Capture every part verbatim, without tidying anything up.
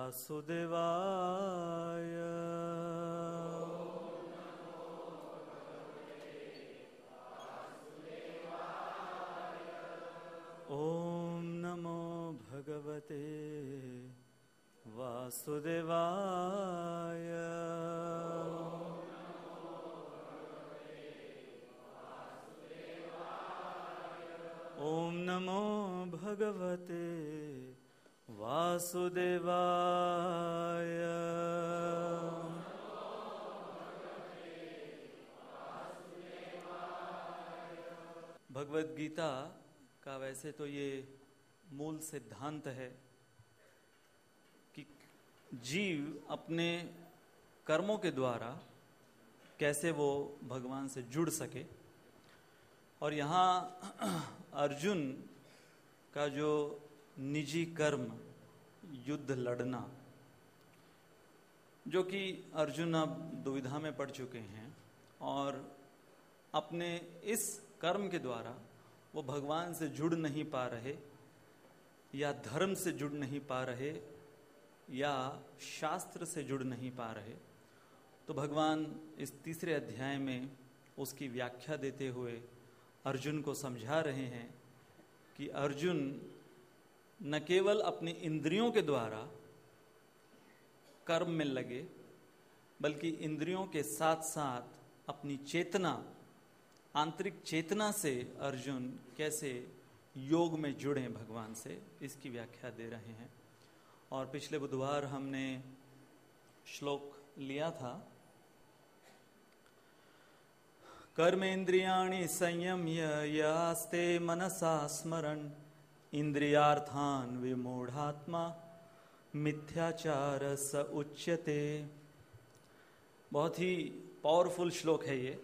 वासुदेवाय। ओम नमो भगवते वासुदेवाय। ओम नमो भगवते वासुदेवाय। भगवद गीता का वैसे तो ये मूल सिद्धांत है कि जीव अपने कर्मों के द्वारा कैसे वो भगवान से जुड़ सके। और यहाँ अर्जुन का जो निजी कर्म युद्ध लड़ना, जो कि अर्जुन अब दुविधा में पड़ चुके हैं और अपने इस कर्म के द्वारा वो भगवान से जुड़ नहीं पा रहे या धर्म से जुड़ नहीं पा रहे या शास्त्र से जुड़ नहीं पा रहे, तो भगवान इस तीसरे अध्याय में उसकी व्याख्या देते हुए अर्जुन को समझा रहे हैं कि अर्जुन न केवल अपनी इंद्रियों के द्वारा कर्म में लगे, बल्कि इंद्रियों के साथ साथ अपनी चेतना, आंतरिक चेतना से अर्जुन कैसे योग में जुड़े भगवान से, इसकी व्याख्या दे रहे हैं। और पिछले बुधवार हमने श्लोक लिया था, कर्मेन्द्रियाणि संयम्य यास्ते मनसा स्मरन् इंद्रियार्थान विमूढ़ात्मा मिथ्याचार स उच्यते। बहुत ही पावरफुल श्लोक है ये,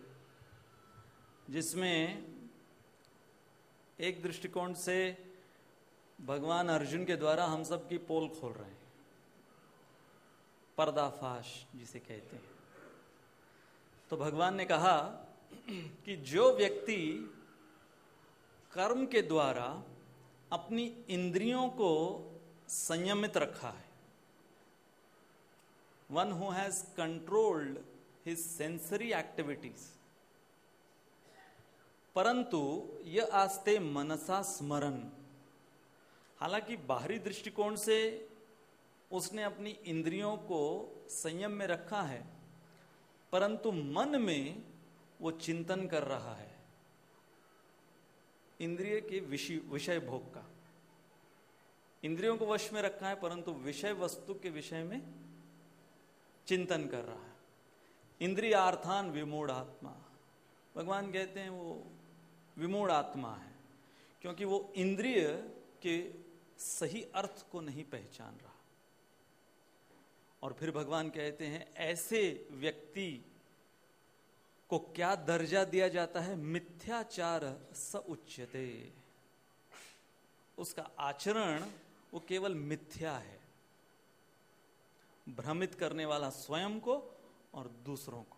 जिसमें एक दृष्टिकोण से भगवान अर्जुन के द्वारा हम सब की पोल खोल रहे हैं, पर्दाफाश जिसे कहते हैं। तो भगवान ने कहा कि जो व्यक्ति कर्म के द्वारा अपनी इंद्रियों को संयमित रखा है, one who has controlled his sensory activities, परंतु यह आस्ते मनसा स्मरण, हालांकि बाहरी दृष्टिकोण से उसने अपनी इंद्रियों को संयम में रखा है, परंतु मन में वो चिंतन कर रहा है इंद्रिय के विषय विषय भोग का। इंद्रियों को वश में रखा है, परंतु विषय वस्तु के विषय में चिंतन कर रहा है। इंद्रियार्थान विमूढ़ आत्मा, भगवान कहते हैं वो विमूढ़ आत्मा है, क्योंकि वो इंद्रिय के सही अर्थ को नहीं पहचान रहा। और फिर भगवान कहते हैं ऐसे व्यक्ति को क्या दर्जा दिया जाता है, मिथ्याचार स उच्यते। उसका आचरण वो केवल मिथ्या है, भ्रमित करने वाला स्वयं को और दूसरों को।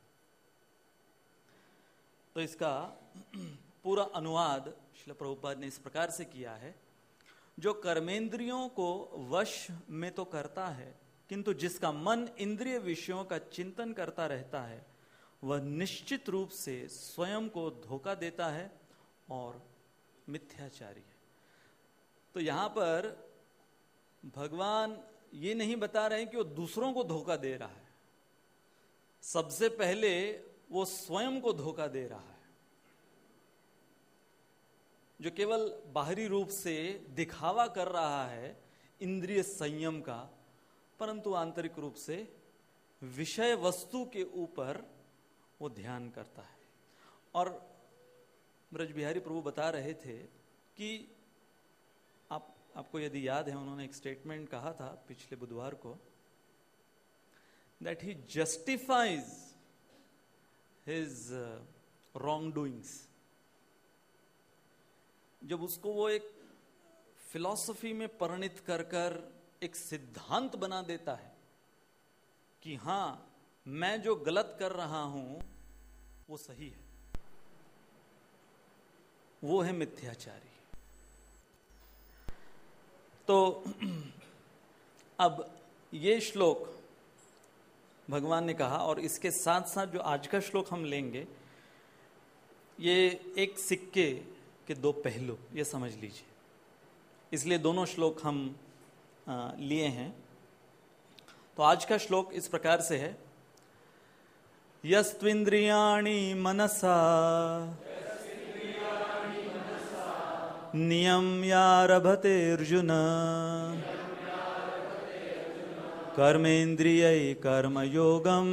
तो इसका पूरा अनुवाद श्रील प्रभुपाद ने इस प्रकार से किया है, जो कर्मेंद्रियों को वश में तो करता है, किंतु जिसका मन इंद्रिय विषयों का चिंतन करता रहता है, वह निश्चित रूप से स्वयं को धोखा देता है और मिथ्याचारी है। तो यहां पर भगवान ये नहीं बता रहे हैं कि वो दूसरों को धोखा दे रहा है, सबसे पहले वो स्वयं को धोखा दे रहा है। जो केवल बाहरी रूप से दिखावा कर रहा है इंद्रिय संयम का, परंतु आंतरिक रूप से विषय वस्तु के ऊपर वो ध्यान करता है। और ब्रज बिहारी प्रभु बता रहे थे कि आप आपको यदि याद है, उन्होंने एक स्टेटमेंट कहा था पिछले बुधवार को, that he justifies his wrong doings. जब उसको वो एक फिलॉसफी में परिणित कर कर एक सिद्धांत बना देता है कि हां, मैं जो गलत कर रहा हूं वो सही है, वो है मिथ्याचारी। तो अब ये श्लोक भगवान ने कहा, और इसके साथ साथ जो आज का श्लोक हम लेंगे, ये एक सिक्के के दो पहलू, ये समझ लीजिए। इसलिए दोनों श्लोक हम आ, लिए हैं। तो आज का श्लोक इस प्रकार से है, यस्त्विन्द्रियाणि मनसा नियम्यारभते अर्जुन कर्मेन्द्रियै कर्मयोगम्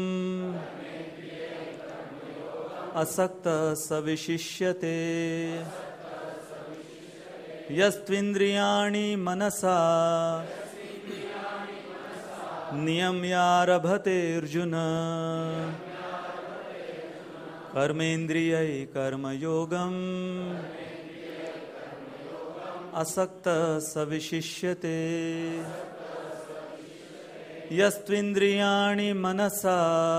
असक्तः स विशिष्यते। यस्त्विन्द्रियाणि मनसा नियम्यारभते अर्जुन कर्मेन्द्रियै कर्मयोगम् असक्तः स विशिष्यते। यस्त्विन्द्रियाणि मनसा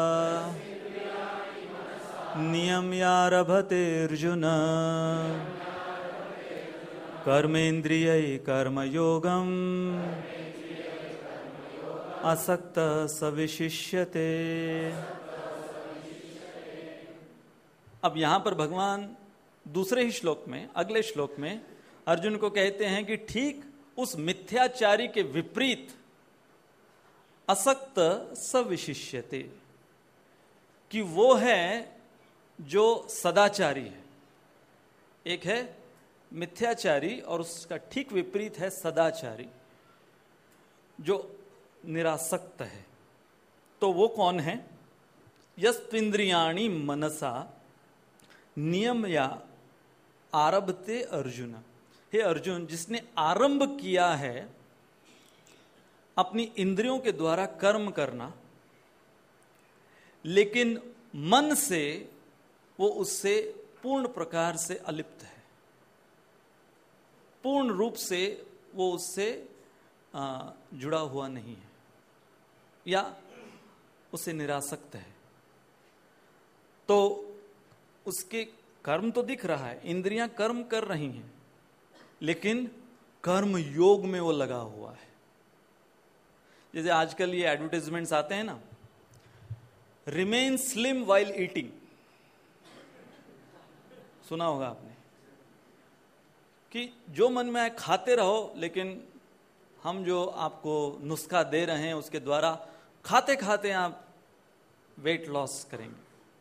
नियम्यारभते अर्जुन कर्मेन्द्रियै कर्मयोगम् असक्तः स विशिष्यते। अब यहां पर भगवान दूसरे ही श्लोक में, अगले श्लोक में अर्जुन को कहते हैं कि ठीक उस मिथ्याचारी के विपरीत असक्त स विशिष्यते, कि वो है जो सदाचारी है। एक है मिथ्याचारी और उसका ठीक विपरीत है सदाचारी, जो निरासक्त है। तो वो कौन है? यस्त्विन्द्रियाणि मनसा नियम या आरभते अर्जुन। हे अर्जुन, जिसने आरंभ किया है अपनी इंद्रियों के द्वारा कर्म करना, लेकिन मन से वो उससे पूर्ण प्रकार से अलिप्त है, पूर्ण रूप से वो उससे आ, जुड़ा हुआ नहीं है या उससे निरासक्त है। तो उसके कर्म तो दिख रहा है, इंद्रियां कर्म कर रही हैं, लेकिन कर्म योग में वो लगा हुआ है। जैसे आजकल ये एडवर्टाइजमेंट्स आते हैं ना, रिमेन स्लिम वाइल ईटिंग, सुना होगा आपने, कि जो मन में आए खाते रहो, लेकिन हम जो आपको नुस्खा दे रहे हैं उसके द्वारा खाते खाते आप वेट लॉस करेंगे।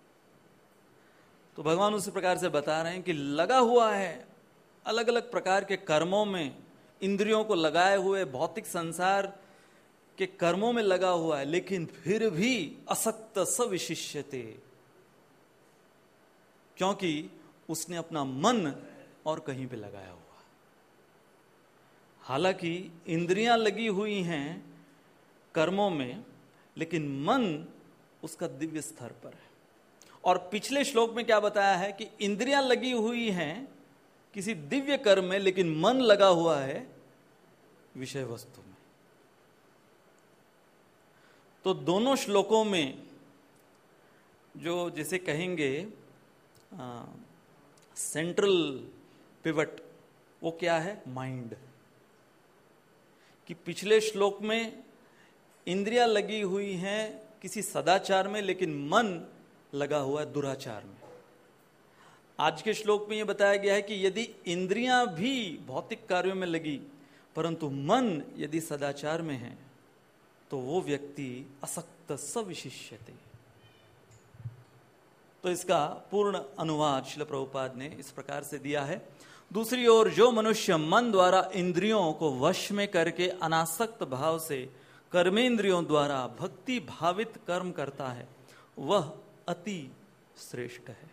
तो भगवान उसी प्रकार से बता रहे हैं कि लगा हुआ है अलग अलग प्रकार के कर्मों में, इंद्रियों को लगाए हुए भौतिक संसार के कर्मों में लगा हुआ है, लेकिन फिर भी असक्त स विशिष्यते, क्योंकि उसने अपना मन और कहीं पे लगाया हुआ। हालांकि इंद्रियां लगी हुई हैं कर्मों में, लेकिन मन उसका दिव्य स्तर पर है। और पिछले श्लोक में क्या बताया है कि इंद्रियां लगी हुई हैं किसी दिव्य कर्म में, लेकिन मन लगा हुआ है विषय वस्तु में। तो दोनों श्लोकों में जो जिसे कहेंगे आ, सेंट्रल पिवट, वो क्या है? माइंड। कि पिछले श्लोक में इंद्रियां लगी हुई हैं किसी सदाचार में, लेकिन मन लगा हुआ है दुराचार में। आज के श्लोक में यह बताया गया है कि यदि इंद्रियां भी भौतिक कार्यों में लगी, परंतु मन यदि सदाचार में है, तो वो व्यक्ति असक्त स विशिष्यते। तो इसका पूर्ण अनुवाद श्रील प्रभुपाद ने इस प्रकार से दिया है। दूसरी ओर, जो मनुष्य मन द्वारा इंद्रियों को वश में करके अनासक्त भाव से कर्मेंद्रियों द्वारा भक्ति भावित कर्म करता है, वह अति श्रेष्ठ है।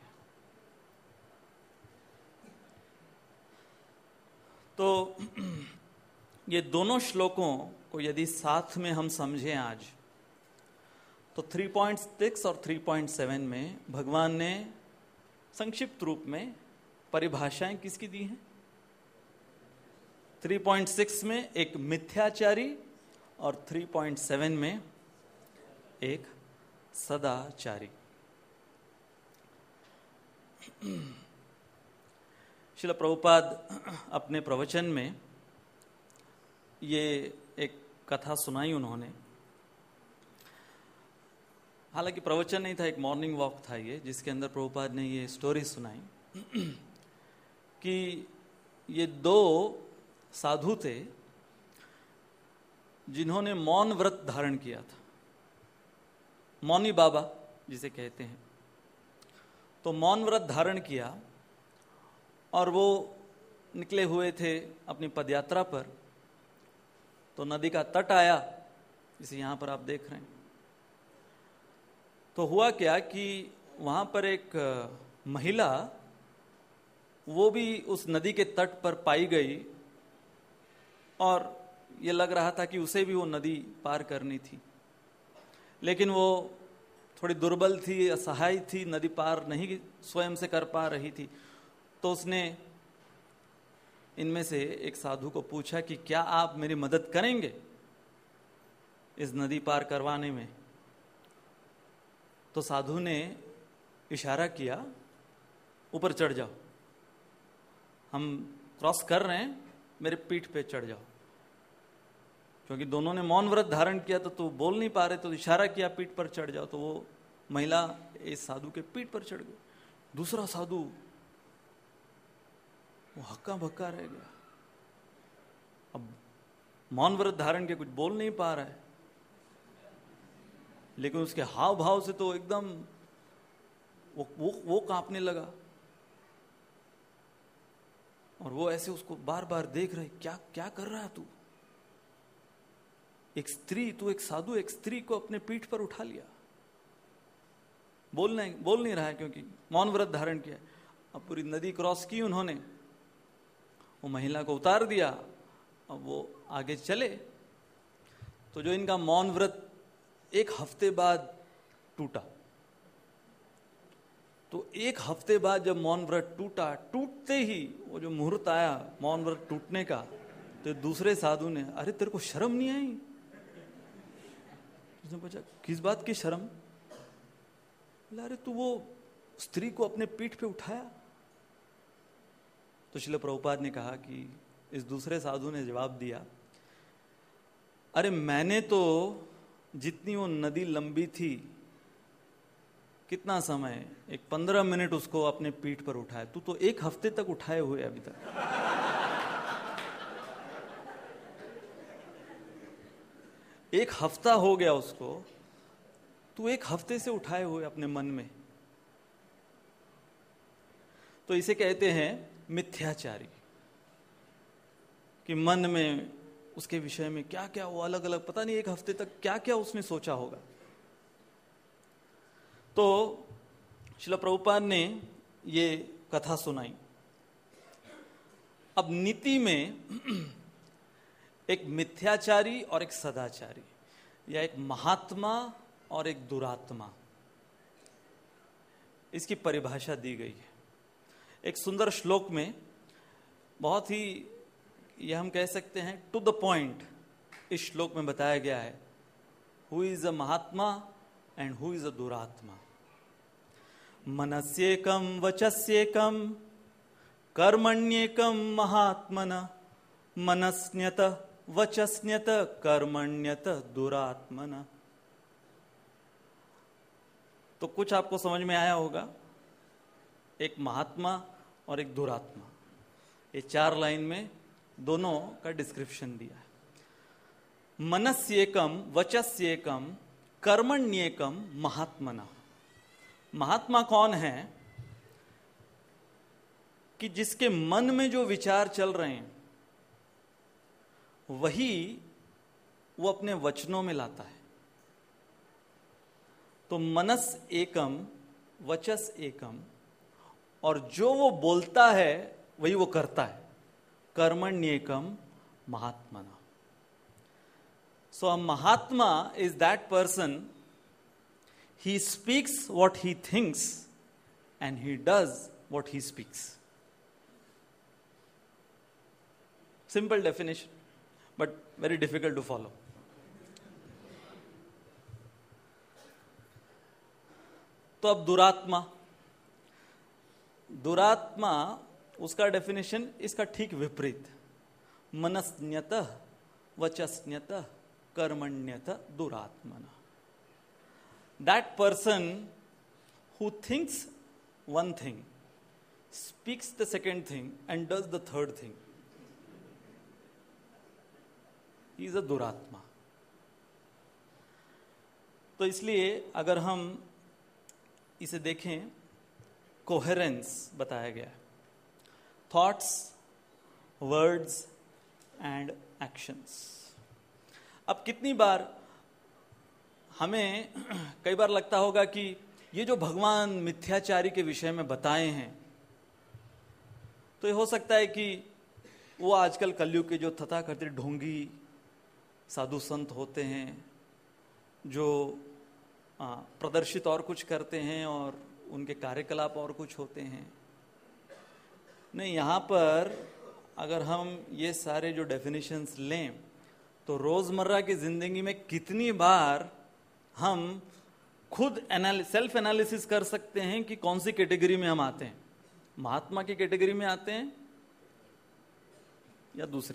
तो ये दोनों श्लोकों को यदि साथ में हम समझें आज, तो तीन पॉइंट छह और तीन पॉइंट सात में भगवान ने संक्षिप्त रूप में परिभाषाएं किसकी दी हैं? तीन पॉइंट छह में एक मिथ्याचारी और तीन पॉइंट सात में एक सदाचारी। श्रील प्रभुपाद अपने प्रवचन में ये एक कथा सुनाई उन्होंने हालांकि प्रवचन नहीं था, एक मॉर्निंग वॉक था ये, जिसके अंदर प्रभुपाद ने ये स्टोरी सुनाई कि ये दो साधु थे जिन्होंने मौन व्रत धारण किया था, मौनी बाबा जिसे कहते हैं। तो मौन व्रत धारण किया और वो निकले हुए थे अपनी पदयात्रा पर। तो नदी का तट आया, जिसे यहाँ पर आप देख रहे हैं। तो हुआ क्या कि वहाँ पर एक महिला, वो भी उस नदी के तट पर पाई गई और ये लग रहा था कि उसे भी वो नदी पार करनी थी, लेकिन वो थोड़ी दुर्बल थी, असहाय थी, नदी पार नहीं स्वयं से कर पा रही थी। तो उसने इनमें से एक साधु को पूछा कि क्या आप मेरी मदद करेंगे इस नदी पार करवाने में। तो साधु ने इशारा किया, ऊपर चढ़ जाओ, हम क्रॉस कर रहे हैं, मेरे पीठ पे चढ़ जाओ। क्योंकि दोनों ने मौन व्रत धारण किया तो तो बोल नहीं पा रहे, तो इशारा किया पीठ पर चढ़ जाओ। तो वो महिला इस साधु के पीठ पर चढ़ गई। दूसरा साधु वो हक्का भक्का रह गया। अब मौन व्रत धारण के कुछ बोल नहीं पा रहा है, लेकिन उसके हाव भाव से तो एकदम वो वो, वो कांपने लगा। और वो ऐसे उसको बार बार देख रहे, क्या क्या कर रहा है तू? एक स्त्री, तू एक साधु एक स्त्री को अपने पीठ पर उठा लिया। बोल नहीं बोल नहीं रहा है क्योंकि मौन व्रत धारण किया। अब पूरी नदी क्रॉस की उन्होंने, वो महिला को उतार दिया। अब वो आगे चले तो जो इनका मौन व्रत एक हफ्ते बाद टूटा। तो एक हफ्ते बाद जब मौन व्रत टूटा, टूटते ही वो जो मुहूर्त आया मौन व्रत टूटने का, तो दूसरे साधु ने, अरे तेरे को शर्म नहीं आई? उसने पूछा, किस बात की शर्म? अरे तू वो स्त्री को अपने पीठ पे उठाया। तो श्रील प्रभुपाद ने कहा कि इस दूसरे साधु ने जवाब दिया, अरे मैंने तो जितनी वो नदी लंबी थी, कितना समय, एक पंद्रह मिनट उसको अपने पीठ पर उठाया, तू तो एक हफ्ते तक उठाए हुए अभी तक। एक हफ्ता हो गया उसको, तू एक हफ्ते से उठाए हुए अपने मन में। तो इसे कहते हैं मिथ्याचारी, कि मन में उसके विषय में क्या क्या वो अलग अलग, पता नहीं एक हफ्ते तक क्या क्या उसने सोचा होगा। तो श्रील प्रभुपाद ने ये कथा सुनाई। अब नीति में एक मिथ्याचारी और एक सदाचारी, या एक महात्मा और एक दुरात्मा, इसकी परिभाषा दी गई है एक सुंदर श्लोक में। बहुत ही, यह हम कह सकते हैं टू द पॉइंट, इस श्लोक में बताया गया है, who is a mahatma and who is a duratma. मनस्येकम वचस्येकम कर्मण्येकम महात्मन, मनस्न्यत वचस्न्यत कर्मण्यत दुरात्मन। तो कुछ आपको समझ में आया होगा, एक महात्मा और एक दुरात्मा, ये चार लाइन में दोनों का डिस्क्रिप्शन दिया है। मनस्येकम वचस्येकम कर्मण्येकम महात्मना। महात्मा कौन है? कि जिसके मन में जो विचार चल रहे हैं वही वो अपने वचनों में लाता है। तो मनस एकम वचस एकम, और जो वो बोलता है वही वो करता है। कर्मण्येकम महात्मना। So a mahatma is that person, he speaks what he thinks and he does what he speaks. Simple definition, but very difficult to follow. तो अब दुरात्मा, दुरात्मा उसका डेफिनेशन इसका ठीक विपरीत। मनस्न्यतः वचस्न्यतः कर्मण्यतः दुरात्मना। That person who thinks one thing speaks the second thing and does the third thing, he is a duratma. तो इसलिए अगर हम इसे देखें, कोहेरेंस बताया गया है, थॉट्स, वर्ड्स एंड एक्शंस। अब कितनी बार हमें कई बार लगता होगा कि ये जो भगवान मिथ्याचारी के विषय में बताए हैं, तो ये हो सकता है कि वो आजकल कलयुग के जो तथाकथित ढोंगी साधु संत होते हैं, जो आ, प्रदर्शित और कुछ करते हैं और उनके कार्यकलाप और कुछ होते हैं। नहीं, यहाँ पर अगर हम ये सारे जो डेफिनेशंस लें तो रोजमर्रा की जिंदगी में कितनी बार हम खुद सेल्फ एनालिसिस कर सकते हैं कि कौन सी कैटेगरी में हम आते हैं, महात्मा की कैटेगरी में आते हैं या दूसरी।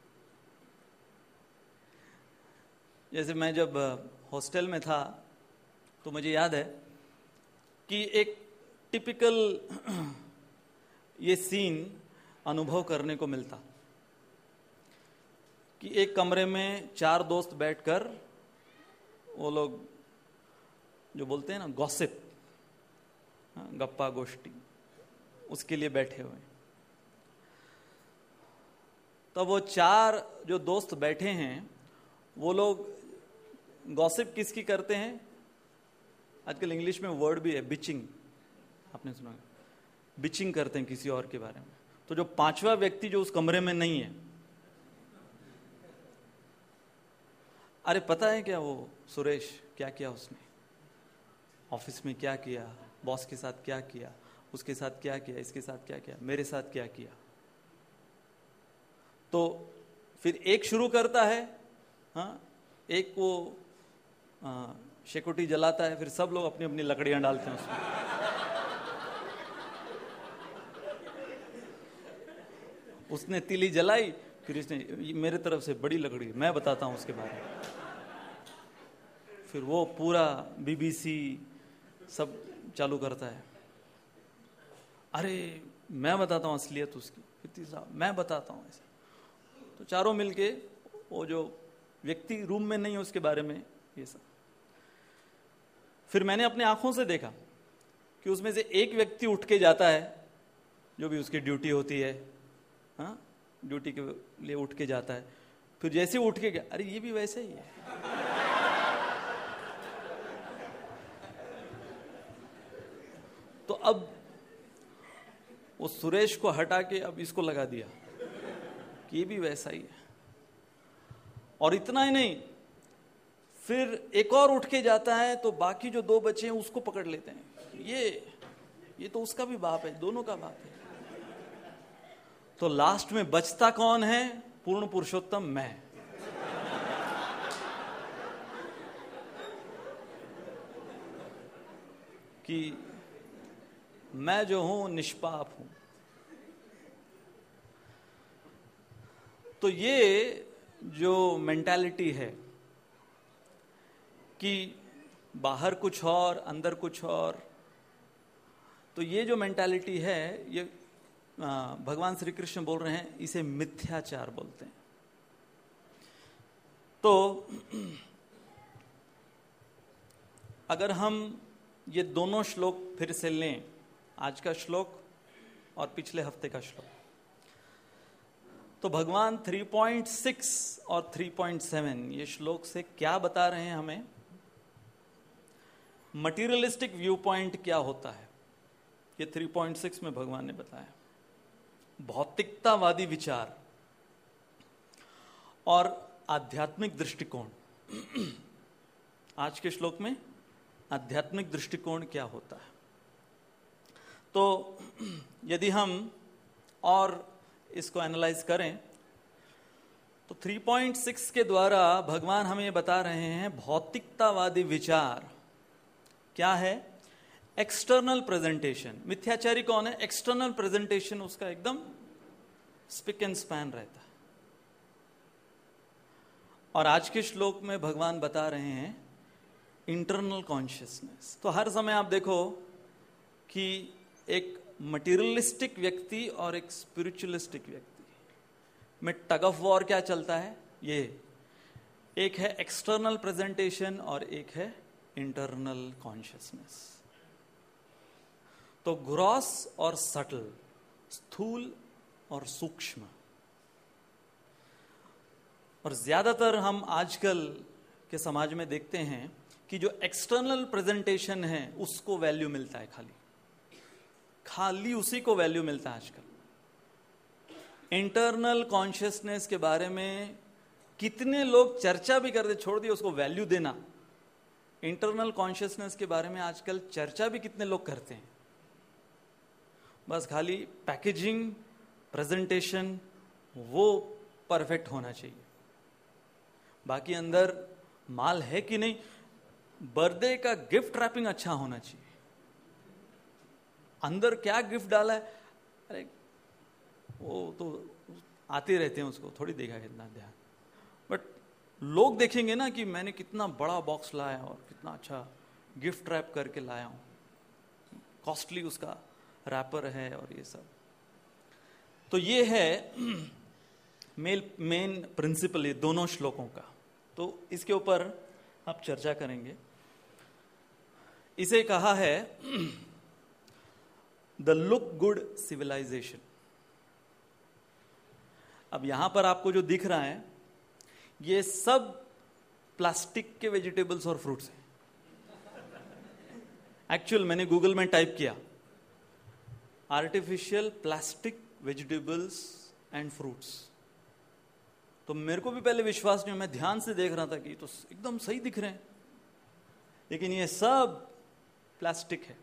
जैसे मैं जब हॉस्टल में था तो मुझे याद है कि एक टिपिकल ये सीन अनुभव करने को मिलता कि एक कमरे में चार दोस्त बैठकर वो लोग जो बोलते हैं ना गॉसिप, गप्पा गोष्ठी, उसके लिए बैठे हुए। तो वो चार जो दोस्त बैठे हैं वो लोग गॉसिप किसकी करते हैं? आजकल इंग्लिश में वर्ड भी है बिचिंग, आपने सुना, बिचिंग करते हैं किसी और के बारे में। तो जो पांचवा व्यक्ति जो उस कमरे में नहीं है, अरे पता है क्या वो सुरेश क्या किया उसने, ऑफिस में क्या किया, बॉस के साथ क्या किया, उसके साथ क्या किया, इसके साथ क्या किया, मेरे साथ क्या किया। तो फिर एक शुरू करता है, हाँ, एक वो हाँ, शेकोटी जलाता है, फिर सब लोग अपनी अपनी लकड़ियां डालते हैं उसमें। उसने तीली जलाई, फिर इसने मेरे तरफ से बड़ी लकड़ी, मैं बताता हूं उसके बारे में। फिर वो पूरा बीबीसी सब चालू करता है, अरे मैं बताता हूं असलियत उसकी, फिर तीसरा मैं बताता हूं ऐसे। तो चारों मिलके वो जो व्यक्ति रूम में नहीं है उसके बारे में ये सब। फिर मैंने अपने आंखों से देखा कि उसमें से एक व्यक्ति उठ के जाता है, जो भी उसकी ड्यूटी होती है, हाँ, ड्यूटी के लिए उठ के जाता है। फिर जैसे उठ के गया, अरे ये भी वैसे ही है। तो अब वो सुरेश को हटा के अब इसको लगा दिया कि ये भी वैसा ही है। और इतना ही नहीं, फिर एक और उठ के जाता है तो बाकी जो दो बच्चे हैं उसको पकड़ लेते हैं, ये ये तो उसका भी बाप है, दोनों का बाप है। तो लास्ट में बचता कौन है? पूर्ण पुरुषोत्तम मैं। कि मैं जो हूं निष्पाप हूं। तो ये जो मेंटालिटी है कि बाहर कुछ और अंदर कुछ और, तो ये जो मेंटालिटी है, ये भगवान श्री कृष्ण बोल रहे हैं, इसे मिथ्याचार बोलते हैं। तो अगर हम ये दोनों श्लोक फिर से लें, आज का श्लोक और पिछले हफ्ते का श्लोक, तो भगवान थ्री पॉइंट सिक्स और थ्री पॉइंट सेवन ये श्लोक से क्या बता रहे हैं हमें? मटीरियलिस्टिक व्यू पॉइंट क्या होता है, ये थ्री पॉइंट सिक्स में भगवान ने बताया। भौतिकतावादी विचार और आध्यात्मिक दृष्टिकोण। आज के श्लोक में आध्यात्मिक दृष्टिकोण क्या होता है। तो यदि हम और इसको एनालाइज करें तो थ्री पॉइंट सिक्स के द्वारा भगवान हमें बता रहे हैं भौतिकतावादी विचार क्या है। External presentation. मिथ्याचारी कौन है? एक्सटर्नल प्रेजेंटेशन उसका एकदम स्पिक एंड स्पैन रहता है। और आज के श्लोक में भगवान बता रहे हैं इंटरनल कॉन्शियसनेस। तो हर समय आप देखो कि एक मटीरियलिस्टिक व्यक्ति और एक स्पिरिचुअलिस्टिक व्यक्ति में टग ऑफ वॉर क्या चलता है, ये एक है एक्सटर्नल प्रेजेंटेशन और एक है इंटरनल कॉन्शियसनेस। तो ग्रॉस और सटल, स्थूल और सूक्ष्म। और ज्यादातर हम आजकल के समाज में देखते हैं कि जो एक्सटर्नल प्रेजेंटेशन है उसको वैल्यू मिलता है, खाली खाली उसी को वैल्यू मिलता है आजकल। इंटरनल कॉन्शियसनेस के बारे में कितने लोग चर्चा भी कर दे, छोड़ दिए उसको वैल्यू देना। इंटरनल कॉन्शियसनेस के बारे में आजकल चर्चा भी कितने लोग करते हैं, बस खाली पैकेजिंग, प्रेजेंटेशन वो परफेक्ट होना चाहिए, बाकी अंदर माल है कि नहीं। बर्थडे का गिफ्ट रैपिंग अच्छा होना चाहिए, अंदर क्या गिफ्ट डाला है, अरे वो तो आते रहते हैं, उसको थोड़ी देखा कितना ध्यान। बट लोग देखेंगे ना कि मैंने कितना बड़ा बॉक्स लाया और कितना अच्छा गिफ्ट रैप करके लाया हूं, कॉस्टली उसका रैपर है और ये सब। तो ये है मेल मेन प्रिंसिपल ये दोनों श्लोकों का। तो इसके ऊपर आप चर्चा करेंगे। इसे कहा है द लुक गुड सिविलाइजेशन। अब यहां पर आपको जो दिख रहा है ये सब प्लास्टिक के वेजिटेबल्स और फ्रूट्स हैं। एक्चुअल मैंने गूगल में टाइप किया artificial plastic vegetables and fruits, तो मेरे को भी पहले विश्वास नहीं, मैं ध्यान से देख रहा था कि तो एकदम सही दिख रहे हैं, लेकिन ये सब प्लास्टिक है।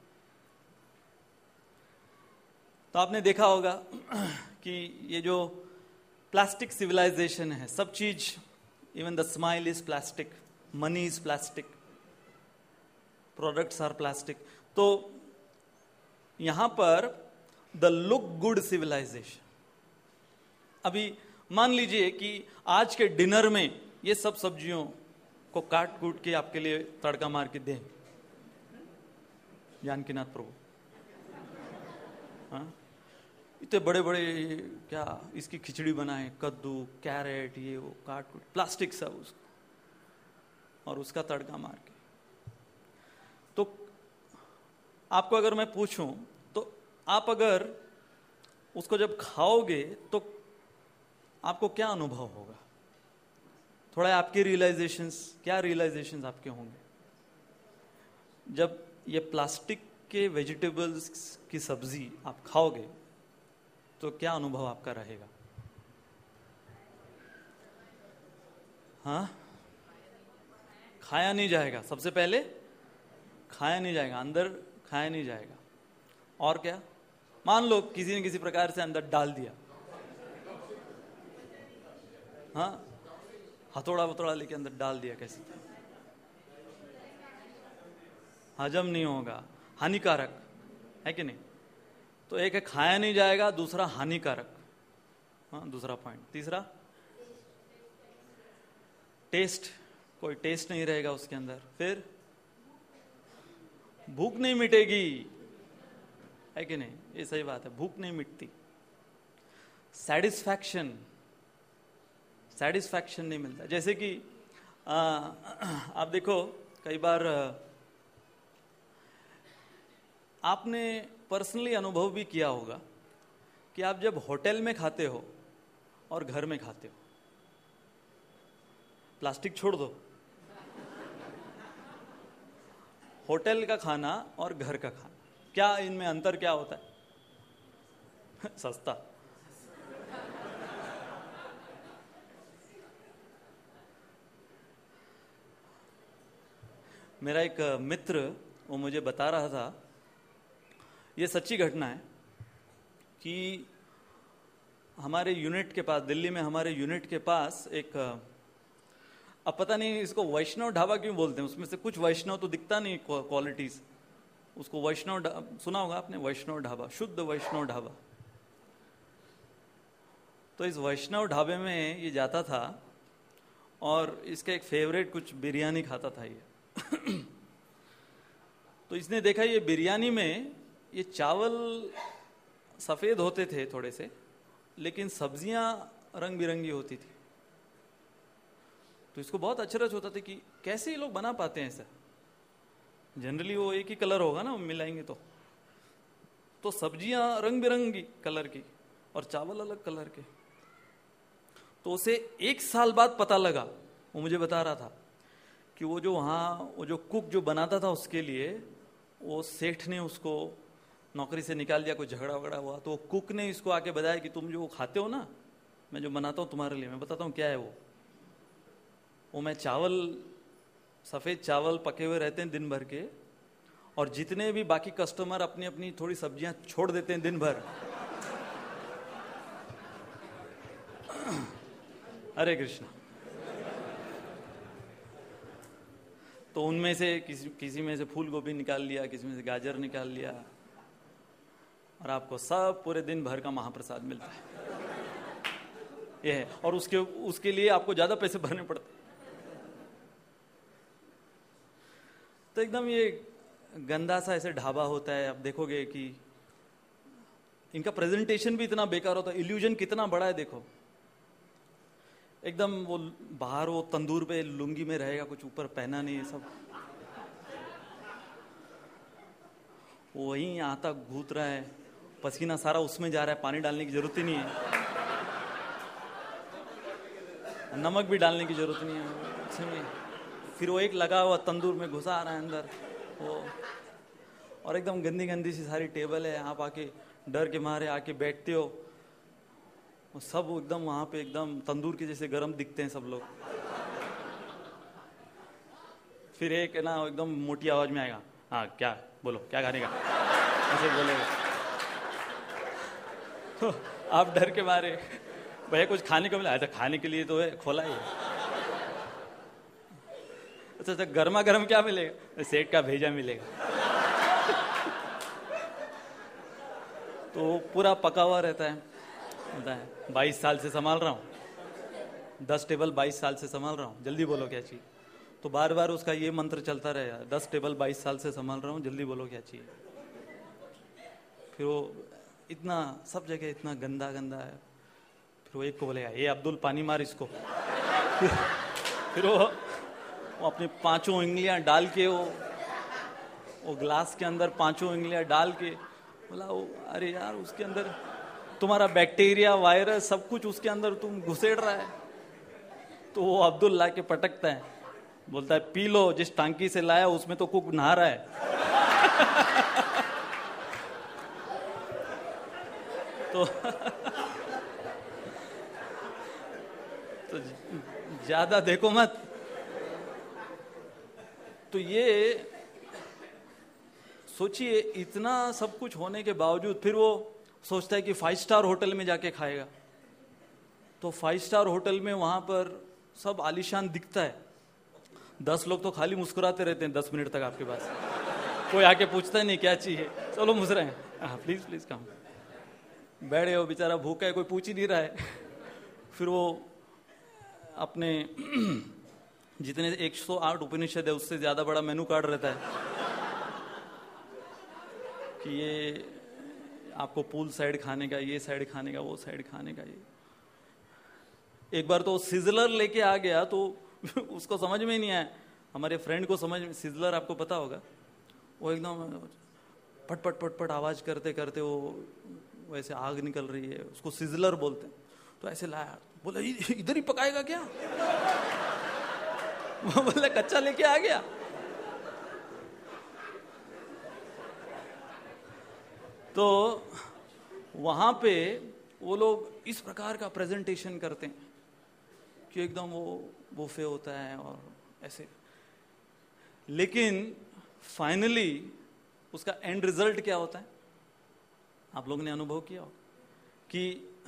तो आपने देखा होगा कि ये जो प्लास्टिक सिविलाइजेशन है, सब चीज, even the smile is plastic, money is plastic, products are plastic. तो यहां पर द लुक गुड सिविलाइजेशन, अभी मान लीजिए कि आज के डिनर में ये सब सब्जियों को काट कूट के आपके लिए तड़का मार के दें जानकीनाथ प्रभु, हाँ, इतने बड़े बड़े क्या इसकी खिचड़ी बनाए, कद्दू कैरेट ये वो काट कूट, प्लास्टिक सब उसको, और उसका तड़का मार के। तो आपको अगर मैं पूछूं तो आप अगर उसको जब खाओगे तो आपको क्या अनुभव होगा, थोड़ा आपके रियलाइजेशंस, क्या रियलाइजेशंस आपके होंगे जब ये प्लास्टिक के वेजिटेबल्स की सब्जी आप खाओगे, तो क्या अनुभव आपका रहेगा? हाँ, खाया नहीं जाएगा, सबसे पहले खाया नहीं जाएगा, अंदर खाया नहीं जाएगा। और क्या, मान लो किसी न किसी प्रकार से अंदर डाल दिया, हाँ, हथौड़ा वथौड़ा लेके अंदर डाल दिया, कैसे हजम नहीं होगा, हानिकारक है कि नहीं। तो एक है खाया नहीं जाएगा, दूसरा हानिकारक, हाँ, दूसरा पॉइंट। तीसरा टेस्ट, कोई टेस्ट नहीं रहेगा उसके अंदर। फिर भूख नहीं मिटेगी, है कि नहीं, ये सही बात है, भूख नहीं मिटती। सेटिस्फैक्शन, सेटिस्फैक्शन नहीं मिलता। जैसे कि आ, आप देखो कई बार आपने पर्सनली अनुभव भी किया होगा कि आप जब होटल में खाते हो और घर में खाते हो, प्लास्टिक छोड़ दो, होटल का खाना और घर का खाना, क्या इनमें अंतर क्या होता है? सस्ता। मेरा एक मित्र वो मुझे बता रहा था, ये सच्ची घटना है कि हमारे यूनिट के पास, दिल्ली में हमारे यूनिट के पास एक, अब पता नहीं इसको वैष्णव ढाबा क्यों बोलते हैं, उसमें से कुछ वैष्णव तो दिखता नहीं क्वालिटीज, उसको वैष्णव सुना होगा आपने, वैष्णव ढाबा, शुद्ध वैष्णव ढाबा। तो इस वैष्णव ढाबे में ये जाता था और इसका एक फेवरेट कुछ बिरयानी खाता था ये तो इसने देखा ये बिरयानी में ये चावल सफेद होते थे थोड़े से, लेकिन सब्जियां रंग बिरंगी होती थी। तो इसको बहुत अचरज होता था कि कैसे ये लोग बना पाते हैं ऐसा। जनरली वो एक ही कलर होगा ना मिलाएंगे तो तो सब्जियां रंग बिरंगी कलर की और चावल अलग कलर के। तो उसे एक साल बाद पता लगा, वो मुझे बता रहा था कि वो जो वहाँ वो जो कुक जो बनाता था उसके लिए, वो सेठ ने उसको नौकरी से निकाल दिया, कोई झगड़ा वगड़ा हुआ। तो कुक ने इसको आके बताया कि तुम जो वो खाते हो ना, मैं जो बनाता हूँ तुम्हारे लिए, मैं बताता हूँ क्या है वो वो मैं चावल, सफ़ेद चावल पके हुए रहते हैं दिन भर के, और जितने भी बाकी कस्टमर अपनी अपनी थोड़ी सब्जियां छोड़ देते हैं दिन भर। हरे कृष्णा। तो उनमें से किसी किसी में से फूल गोभी निकाल लिया, किसी में से गाजर निकाल लिया, और आपको सब पूरे दिन भर का महाप्रसाद मिलता है। ये है, और उसके उसके लिए आपको ज्यादा पैसे भरने पड़ते। तो एकदम ये गंदा सा ऐसे ढाबा होता है। आप देखोगे कि इनका प्रेजेंटेशन भी इतना बेकार होता है, इल्यूजन कितना बड़ा है देखो। एकदम वो बाहर वो तंदूर पे लुंगी में रहेगा, कुछ ऊपर पहना नहीं है, सब वहीं आता घूत रहा है, पसीना सारा उसमें जा रहा है, पानी डालने की जरूरत ही नहीं है, नमक भी डालने की जरूरत नहीं है। फिर वो एक लगा हुआ तंदूर में घुसा आ रहा है अंदर वो, और एकदम गंदी गंदी सी सारी टेबल है। आप आके डर के मारे आके बैठते हो, वो सब एकदम वहां पे एकदम तंदूर के जैसे गर्म दिखते हैं सब लोग। फिर एक है ना एकदम मोटी आवाज में आएगा, हाँ क्या बोलो, क्या खाने का, ऐसे बोलेगा। तो आप डर के मारे, भैया कुछ खाने को मिला? अच्छा खाने के लिए तो है, खोला ही है। अच्छा अच्छा गर्मा गर्म क्या मिलेगा? सेठ का भेजा मिलेगा। तो पूरा पका हुआ रहता है, होता है बाईस साल से संभाल रहा हूँ, दस टेबल बाईस साल से संभाल रहा हूँ, जल्दी बोलो क्या चाहिए। तो बार बार उसका ये मंत्र चलता रहेगा, दस टेबल बाईस साल से संभाल रहा हूँ, जल्दी बोलो क्या चाहिए। फिर वो इतना सब जगह इतना गंदा गंदा है। फिर वो एक को बोलेगा, ये अब्दुल पानी मार इसको। फिर वो वो अपनी पांचों उंगलियां डाल के वो वो ग्लास के अंदर पांचों उंगलियां डाल के बोला, वो अरे यार उसके अंदर तुम्हारा बैक्टीरिया वायरस सब कुछ उसके अंदर तुम घुसेड़ रहा है। तो वो अब्दुल ला के पटकता है, बोलता है पी लो, जिस टांकी से लाया उसमें तो कुक नहा रहा है। तो तो ज्यादा देखो मत। तो ये सोचिए, इतना सब कुछ होने के बावजूद फिर वो सोचता है कि फाइव स्टार होटल में जाके खाएगा। तो फाइव स्टार होटल में वहां पर सब आलीशान दिखता है, दस लोग तो खाली मुस्कुराते रहते हैं दस मिनट तक आपके पास, कोई आके पूछता ही नहीं क्या चाहिए, चलो मुस्कुराए, हाँ प्लीज प्लीज कम। बैठे हो, बेचारा भूखा है, कोई पूछ ही नहीं रहा है। फिर वो अपने जितने एक सौ आठ उपनिषद है उससे ज्यादा बड़ा मेनू कार्ड रहता है कि ये आपको पूल साइड खाने का, ये साइड खाने का, वो साइड खाने का। ये एक बार तो सिजलर लेके आ गया तो उसको समझ में ही नहीं आया। हमारे फ्रेंड को समझ में, सिजलर आपको पता होगा, वो एकदम पट पट पट पट आवाज करते करते वो वैसे आग निकल रही है, उसको सिजलर बोलते हैं। तो ऐसे लाया, बोला इधर ही पकाएगा क्या? बोला कच्चा लेके आ गया। तो वहां पे वो लोग इस प्रकार का प्रेजेंटेशन करते हैं कि एकदम वो बुफे होता है और ऐसे, लेकिन फाइनली उसका एंड रिजल्ट क्या होता है आप लोगों ने अनुभव किया हो कि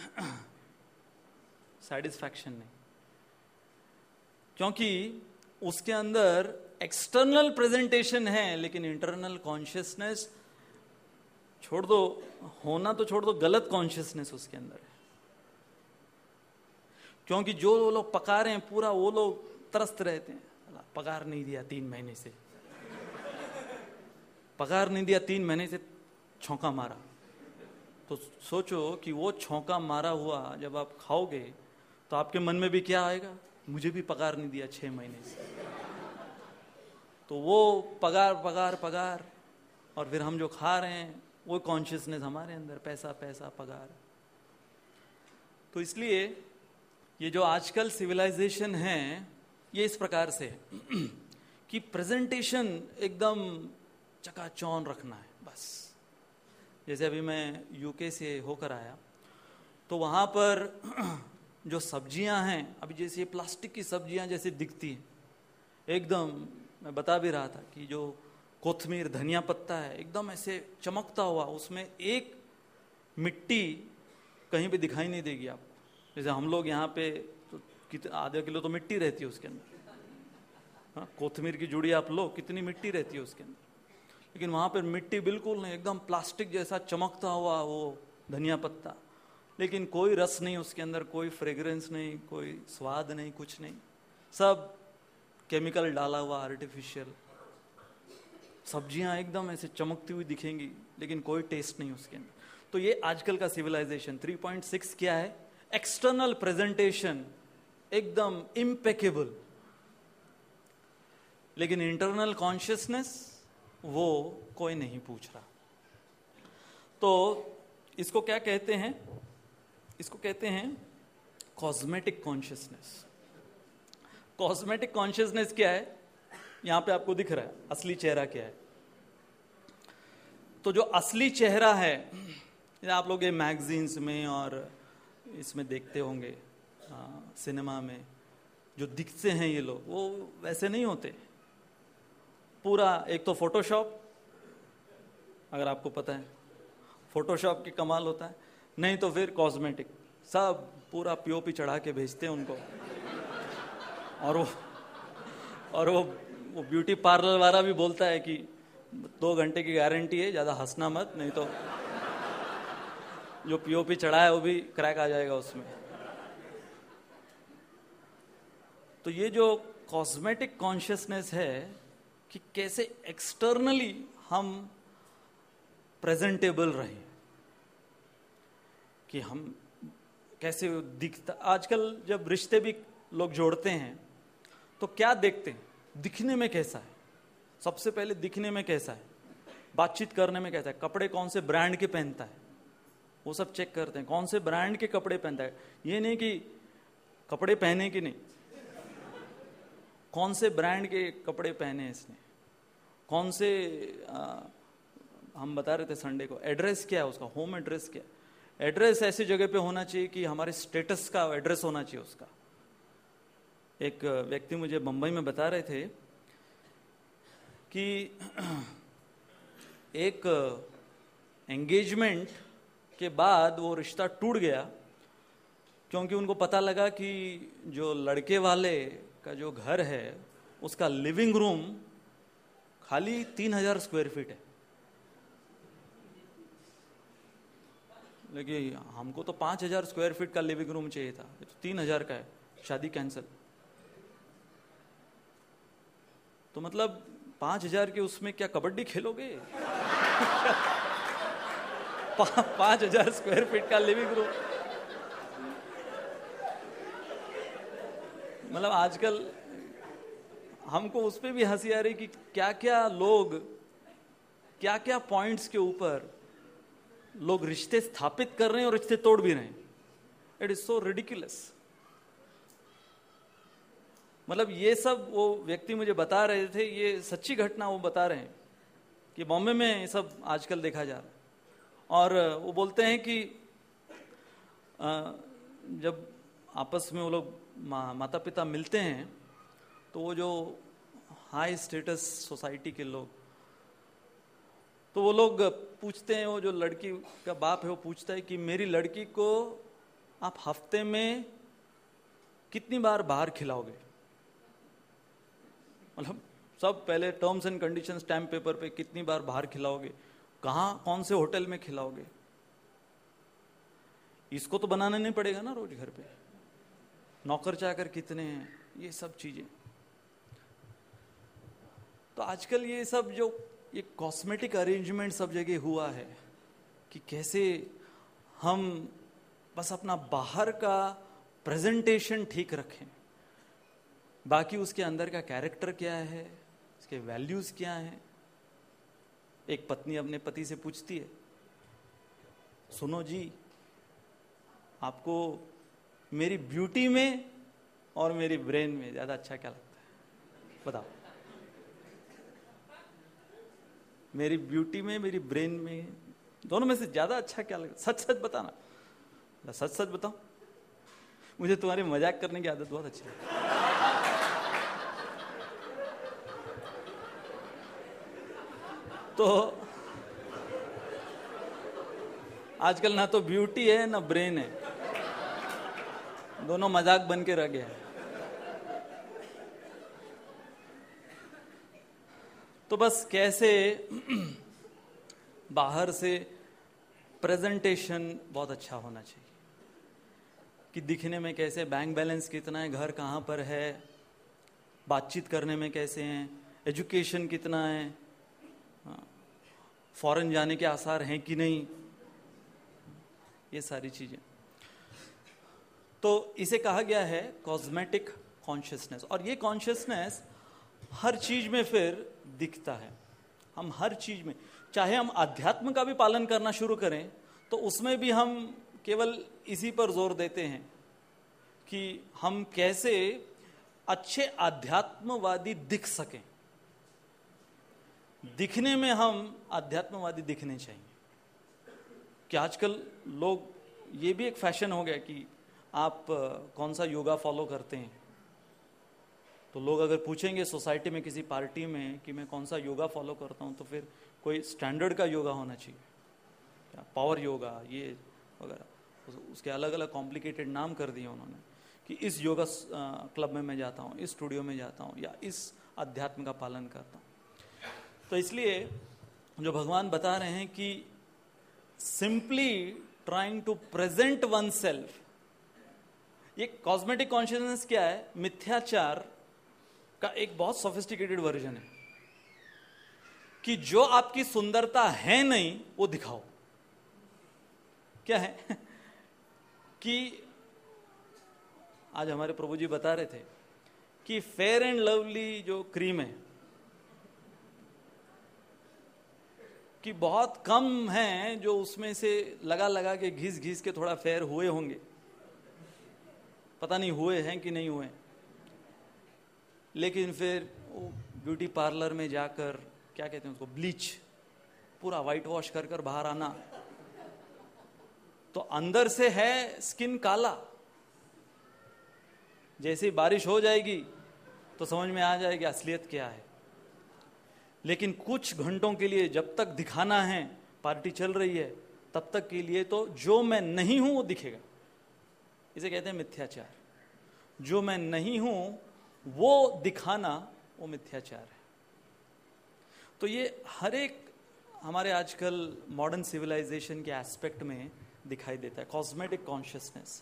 सैटिस्फैक्शन नहीं, क्योंकि उसके अंदर एक्सटर्नल प्रेजेंटेशन है लेकिन इंटरनल कॉन्शियसनेस छोड़ दो, होना तो छोड़ दो, गलत कॉन्शियसनेस उसके अंदर है। क्योंकि जो वो लोग पका रहे हैं पूरा वो लोग तरसते रहते हैं, पगार नहीं दिया तीन महीने से, पगार नहीं दिया, तीन महीने से छौंका मारा। तो सोचो कि वो छौंका मारा हुआ जब आप खाओगे तो आपके मन में भी क्या आएगा, मुझे भी पगार नहीं दिया छह महीने से। तो वो पगार पगार पगार, और फिर हम जो खा रहे हैं वो कॉन्शियसनेस हमारे अंदर, पैसा पैसा पगार। तो इसलिए ये जो आजकल सिविलाइजेशन है ये इस प्रकार से है कि प्रेजेंटेशन एकदम चकाचौंध रखना है बस। जैसे अभी मैं यूके से होकर आया तो वहाँ पर जो सब्जियां हैं, अभी जैसे प्लास्टिक की सब्जियां जैसे दिखती हैं एकदम, मैं बता भी रहा था कि जो कोथमीर धनिया पत्ता है एकदम ऐसे चमकता हुआ, उसमें एक मिट्टी कहीं भी दिखाई नहीं देगी आपको। जैसे हम लोग यहाँ पे तो कितना आधा किलो तो मिट्टी रहती है उसके अंदर, हाँ, कोथमीर की जुड़ी आप लो कितनी मिट्टी रहती है उसके अंदर, लेकिन वहाँ पर मिट्टी बिल्कुल नहीं, एकदम प्लास्टिक जैसा चमकता हुआ वो धनिया पत्ता, लेकिन कोई रस नहीं उसके अंदर, कोई फ्रेग्रेंस नहीं, कोई स्वाद नहीं, कुछ नहीं, सब केमिकल डाला हुआ आर्टिफिशियल। सब्जियां एकदम ऐसे चमकती हुई दिखेंगी लेकिन कोई टेस्ट नहीं उसके अंदर। तो ये आजकल का सिविलाइजेशन थ्री पॉइंट सिक्स क्या है, एक्सटर्नल प्रेजेंटेशन एकदम इम्पेकेबल, लेकिन इंटरनल कॉन्शियसनेस वो कोई नहीं पूछ रहा। तो इसको क्या कहते हैं, इसको कहते हैं कॉस्मेटिक कॉन्शियसनेस। कॉस्मेटिक कॉन्शियसनेस क्या है, यहां पे आपको दिख रहा है असली चेहरा क्या है। तो जो असली चेहरा है, आप लोग ये मैगजीन्स में और इसमें देखते होंगे, हाँ, सिनेमा में जो दिखते हैं ये लोग, वो वैसे नहीं होते। पूरा एक तो फोटोशॉप, अगर आपको पता है फोटोशॉप की कमाल होता है, नहीं तो फिर कॉस्मेटिक, सब पूरा पीओपी चढ़ा के भेजते हैं उनको। और वो और वो वो ब्यूटी पार्लर वाला भी बोलता है कि दो घंटे की गारंटी है, ज्यादा हंसना मत, नहीं तो जो पीओपी चढ़ा है वो भी क्रैक आ जाएगा उसमें। तो ये जो कॉस्मेटिक कॉन्शियसनेस है कि कैसे एक्सटर्नली हम प्रेजेंटेबल रहें, कि हम कैसे दिखता। आजकल जब रिश्ते भी लोग जोड़ते हैं तो क्या देखते हैं, दिखने में कैसा है, सबसे पहले दिखने में कैसा है, बातचीत करने में कैसा है, कपड़े कौन से ब्रांड के पहनता है वो सब चेक करते हैं, कौन से ब्रांड के कपड़े पहनता है। ये नहीं कि कपड़े पहने कि नहीं, कौन से ब्रांड के कपड़े पहने इसने, कौन से आ, हम बता रहे थे संडे को, एड्रेस क्या है उसका, होम एड्रेस क्या है। एड्रेस ऐसी जगह पे होना चाहिए कि हमारे स्टेटस का एड्रेस होना चाहिए उसका। एक व्यक्ति मुझे मुंबई में बता रहे थे कि एक एंगेजमेंट के बाद वो रिश्ता टूट गया क्योंकि उनको पता लगा कि जो लड़के वाले का जो घर है उसका लिविंग रूम खाली तीन हजार स्क्वायर फीट है, लेकिन हमको तो पांच हजार स्क्वायर फीट का लिविंग रूम चाहिए था, तो तीन हजार का है, शादी कैंसिल। तो मतलब पांच हजार के उसमें क्या कबड्डी खेलोगे? पांच हजार स्क्वायर फीट का लिविंग रूम। मतलब आजकल हमको उस पर भी हंसी आ रही कि क्या क्या लोग, क्या क्या पॉइंट्स के ऊपर लोग रिश्ते स्थापित कर रहे हैं और रिश्ते तोड़ भी रहे हैं। It is so ridiculous. मतलब ये सब वो व्यक्ति मुझे बता रहे थे, ये सच्ची घटना वो बता रहे हैं कि बॉम्बे में ये सब आजकल देखा जा रहा है। और वो बोलते हैं कि जब आपस में वो लोग मा, माता पिता मिलते हैं तो वो जो हाई स्टेटस सोसाइटी के लोग, तो वो लोग पूछते हैं, वो जो लड़की का बाप है वो पूछता है कि मेरी लड़की को आप हफ्ते में कितनी बार बाहर खिलाओगे। मतलब सब पहले terms and conditions stamp paper पे कितनी बार बाहर खिलाओगे, कहाँ कौन से होटल में खिलाओगे। इसको तो बनाना नहीं पड़ेगा ना रोज घर पे, नौकर चाकर कितने हैं, ये सब चीजें। तो आजकल ये सब जो ये कॉस्मेटिक अरेंजमेंट सब जगह हुआ है कि कैसे हम बस अपना बाहर का प्रेजेंटेशन ठीक रखें, बाकी उसके अंदर का कैरेक्टर क्या है, उसके वैल्यूज क्या हैं। एक पत्नी अपने पति से पूछती है, सुनो जी, आपको मेरी ब्यूटी में और मेरी ब्रेन में ज्यादा अच्छा क्या लगता है, बताओ। मेरी ब्यूटी में, मेरी ब्रेन में, दोनों में से ज्यादा अच्छा क्या लगता है? सच सच बताना, सच सच बताओ। मुझे तुम्हारी मजाक करने की आदत बहुत अच्छी है। तो आजकल ना तो ब्यूटी है ना ब्रेन है, दोनों मजाक बन के रह गया है। तो बस कैसे बाहर से प्रेजेंटेशन बहुत अच्छा होना चाहिए कि दिखने में कैसे, बैंक बैलेंस कितना है, घर कहाँ पर है, बातचीत करने में कैसे हैं, एजुकेशन कितना है, फॉरेन जाने के आसार हैं कि नहीं, ये सारी चीजें। तो इसे कहा गया है कॉस्मेटिक कॉन्शियसनेस। और ये कॉन्शियसनेस हर चीज में फिर दिखता है। हम हर चीज में, चाहे हम अध्यात्म का भी पालन करना शुरू करें तो उसमें भी हम केवल इसी पर जोर देते हैं कि हम कैसे अच्छे आध्यात्मवादी दिख सकें। दिखने में हम आध्यात्मवादी दिखने चाहिए कि आजकल लोग, ये भी एक फैशन हो गया कि आप कौन सा योगा फॉलो करते हैं। तो लोग अगर पूछेंगे सोसाइटी में किसी पार्टी में कि मैं कौन सा योगा फॉलो करता हूं, तो फिर कोई स्टैंडर्ड का योगा होना चाहिए, पावर योगा ये वगैरह, उसके अलग अलग कॉम्प्लिकेटेड नाम कर दिए उन्होंने कि इस योगा क्लब में मैं जाता हूँ, इस स्टूडियो में जाता हूँ, या इस अध्यात्म का पालन करता हूँ। तो इसलिए जो भगवान बता रहे हैं कि simply trying to present oneself, ये कॉस्मेटिक कॉन्शियसनेस क्या है? मिथ्याचार का एक बहुत सोफिस्टिकेटेड वर्जन है कि जो आपकी सुंदरता है नहीं वो दिखाओ। क्या है कि आज हमारे प्रभु जी बता रहे थे कि फेयर एंड लवली जो क्रीम है कि बहुत कम है जो उसमें से लगा लगा के घिस घिस के थोड़ा फेयर हुए होंगे, पता नहीं हुए हैं कि नहीं हुए। लेकिन फिर वो ब्यूटी पार्लर में जाकर, क्या कहते हैं उसको, ब्लीच, पूरा व्हाइट वॉश कर कर बाहर आना, तो अंदर से है स्किन काला। जैसे ही बारिश हो जाएगी तो समझ में आ जाएगी असलियत क्या है। लेकिन कुछ घंटों के लिए जब तक दिखाना है, पार्टी चल रही है, तब तक के लिए तो जो मैं नहीं हूं वो दिखेगा। इसे कहते हैं मिथ्याचार। जो मैं नहीं हूं वो दिखाना, वो मिथ्याचार है। तो ये हर एक हमारे आजकल मॉडर्न सिविलाइजेशन के एस्पेक्ट में दिखाई देता है, कॉस्मेटिक कॉन्शियसनेस।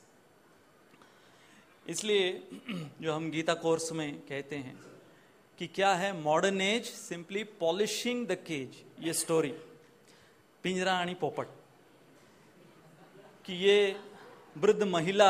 इसलिए जो हम गीता कोर्स में कहते हैं कि क्या है modern age, simply polishing the cage. ये स्टोरी पिंजरा आणि पोपट कि ये वृद्ध महिला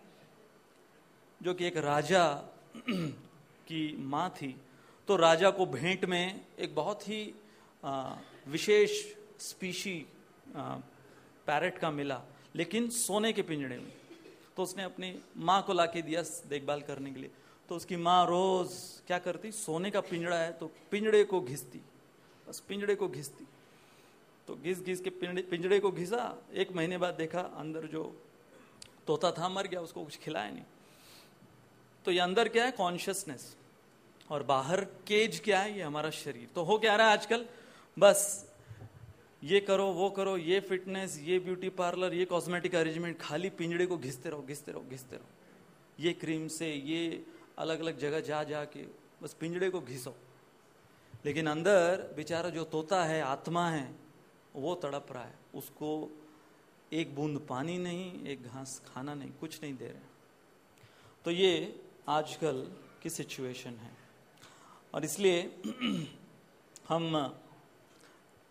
जो कि एक राजा की माँ थी, तो राजा को भेंट में एक बहुत ही आ, विशेष स्पीशी पैरेट का मिला, लेकिन सोने के पिंजड़े में। तो उसने अपनी माँ को लाके दिया देखभाल करने के लिए। तो उसकी माँ रोज क्या करती, सोने का पिंजड़ा है तो पिंजड़े को घिसती, बस पिंजड़े को घिसती। तो घिस घिस के पिंजड़े पिंजड़े को घिसा। एक महीने बाद देखा अंदर जो तोता था मर गया, उसको कुछ खिलाया नहीं। तो ये अंदर क्या है, कॉन्शियसनेस, और बाहर केज क्या है, ये हमारा शरीर। तो हो क्या रहा है आजकल, बस ये करो वो करो, ये फिटनेस, ये ब्यूटी पार्लर, ये कॉस्मेटिक अरेंजमेंट, खाली पिंजड़े को घिसते रहो घिसते रहो घिसते रहो। ये क्रीम से, ये अलग अलग जगह जा जा के बस पिंजड़े को घिसो। लेकिन अंदर बेचारा जो तोता है, आत्मा है, वो तड़प रहा है। उसको एक बूंद पानी नहीं, एक घास खाना नहीं, कुछ नहीं दे रहे। तो ये आजकल की सिचुएशन है। और इसलिए हम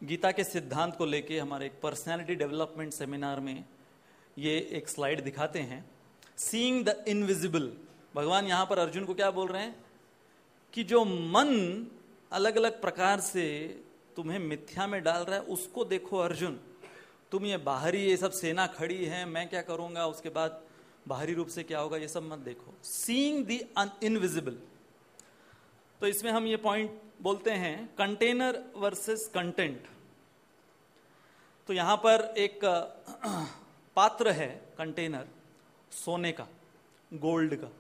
गीता के सिद्धांत को लेके हमारे एक पर्सनालिटी डेवलपमेंट सेमिनार में ये एक स्लाइड दिखाते हैं, सीइंग द इनविजिबल। भगवान यहां पर अर्जुन को क्या बोल रहे हैं कि जो मन अलग अलग प्रकार से तुम्हें मिथ्या में डाल रहा है उसको देखो अर्जुन। तुम ये बाहरी ये सब सेना खड़ी है, मैं क्या करूंगा, उसके बाद बाहरी रूप से क्या होगा, ये सब मत देखो। Seeing the invisible. तो इसमें हम ये पॉइंट बोलते हैं कंटेनर वर्सेस कंटेंट। तो यहां पर एक पात्र है कंटेनर, सोने का, गोल्ड का।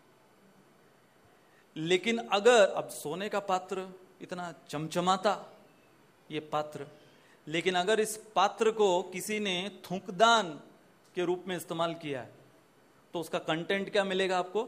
लेकिन अगर अब सोने का पात्र इतना चमचमाता ये पात्र, लेकिन अगर इस पात्र को किसी ने थूकदान के रूप में इस्तेमाल किया है तो उसका कंटेंट क्या मिलेगा आपको,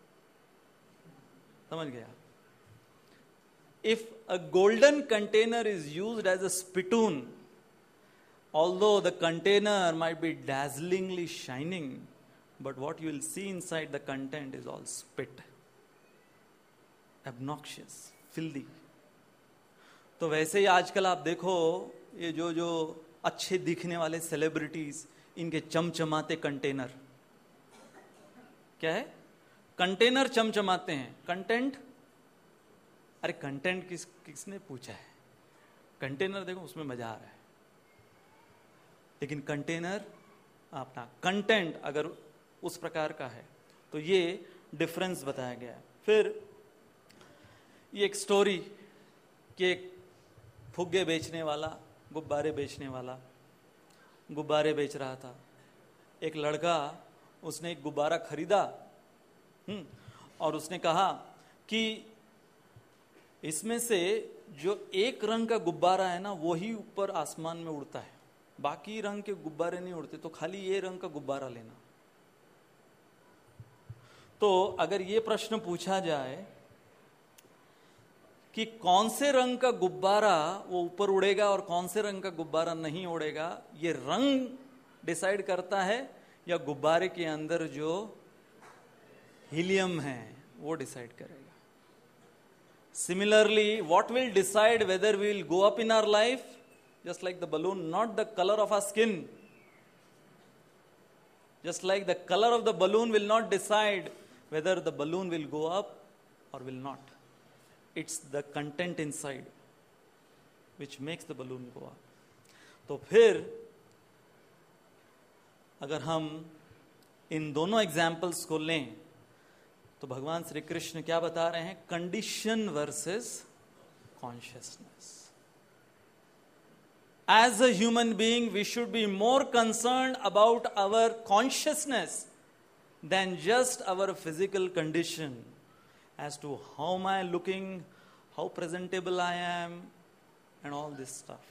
समझ गया? If a golden container is used as a spittoon, although the container might be dazzlingly shining, but what you will see inside the content is all spit, obnoxious, filthy. तो वैसे ही आजकल आप देखो ये जो जो अच्छे दिखने वाले सेलिब्रिटीज, इनके चमचमाते कंटेनर, क्या है? कंटेनर चमचमाते हैं, कंटेंट, अरे कंटेंट किस किसने पूछा है? कंटेनर देखो उसमें मजा आ रहा है, लेकिन कंटेनर अपना कंटेंट अगर उस प्रकार का है तो ये डिफरेंस बताया गया है। फिर ये एक स्टोरी कि एक फुग्गे बेचने वाला, गुब्बारे बेचने वाला गुब्बारे बेच रहा था। एक लड़का, उसने एक गुब्बारा खरीदा हम्म और उसने कहा कि इसमें से जो एक रंग का गुब्बारा है ना वही ऊपर आसमान में उड़ता है, बाकी रंग के गुब्बारे नहीं उड़ते, तो खाली ये रंग का गुब्बारा लेना। तो अगर ये प्रश्न पूछा जाए कि कौन से रंग का गुब्बारा वो ऊपर उड़ेगा और कौन से रंग का गुब्बारा नहीं उड़ेगा, ये रंग डिसाइड करता है या गुब्बारे के अंदर जो हीलियम है वो डिसाइड करेगा। Similarly, what will decide whether we will go up in our life? Just like the balloon, not the color of our skin. Just like the color of the balloon will not decide whether the balloon will go up or will not. It's the content inside which makes the balloon go up. तो फिर अगर हम इन दोनों examples को लें तो भगवान श्री कृष्ण क्या बता रहे हैं? Condition versus consciousness. As a human being, we should be more concerned about our consciousness than just our physical condition, as to how am I looking, how presentable I am, and all this stuff.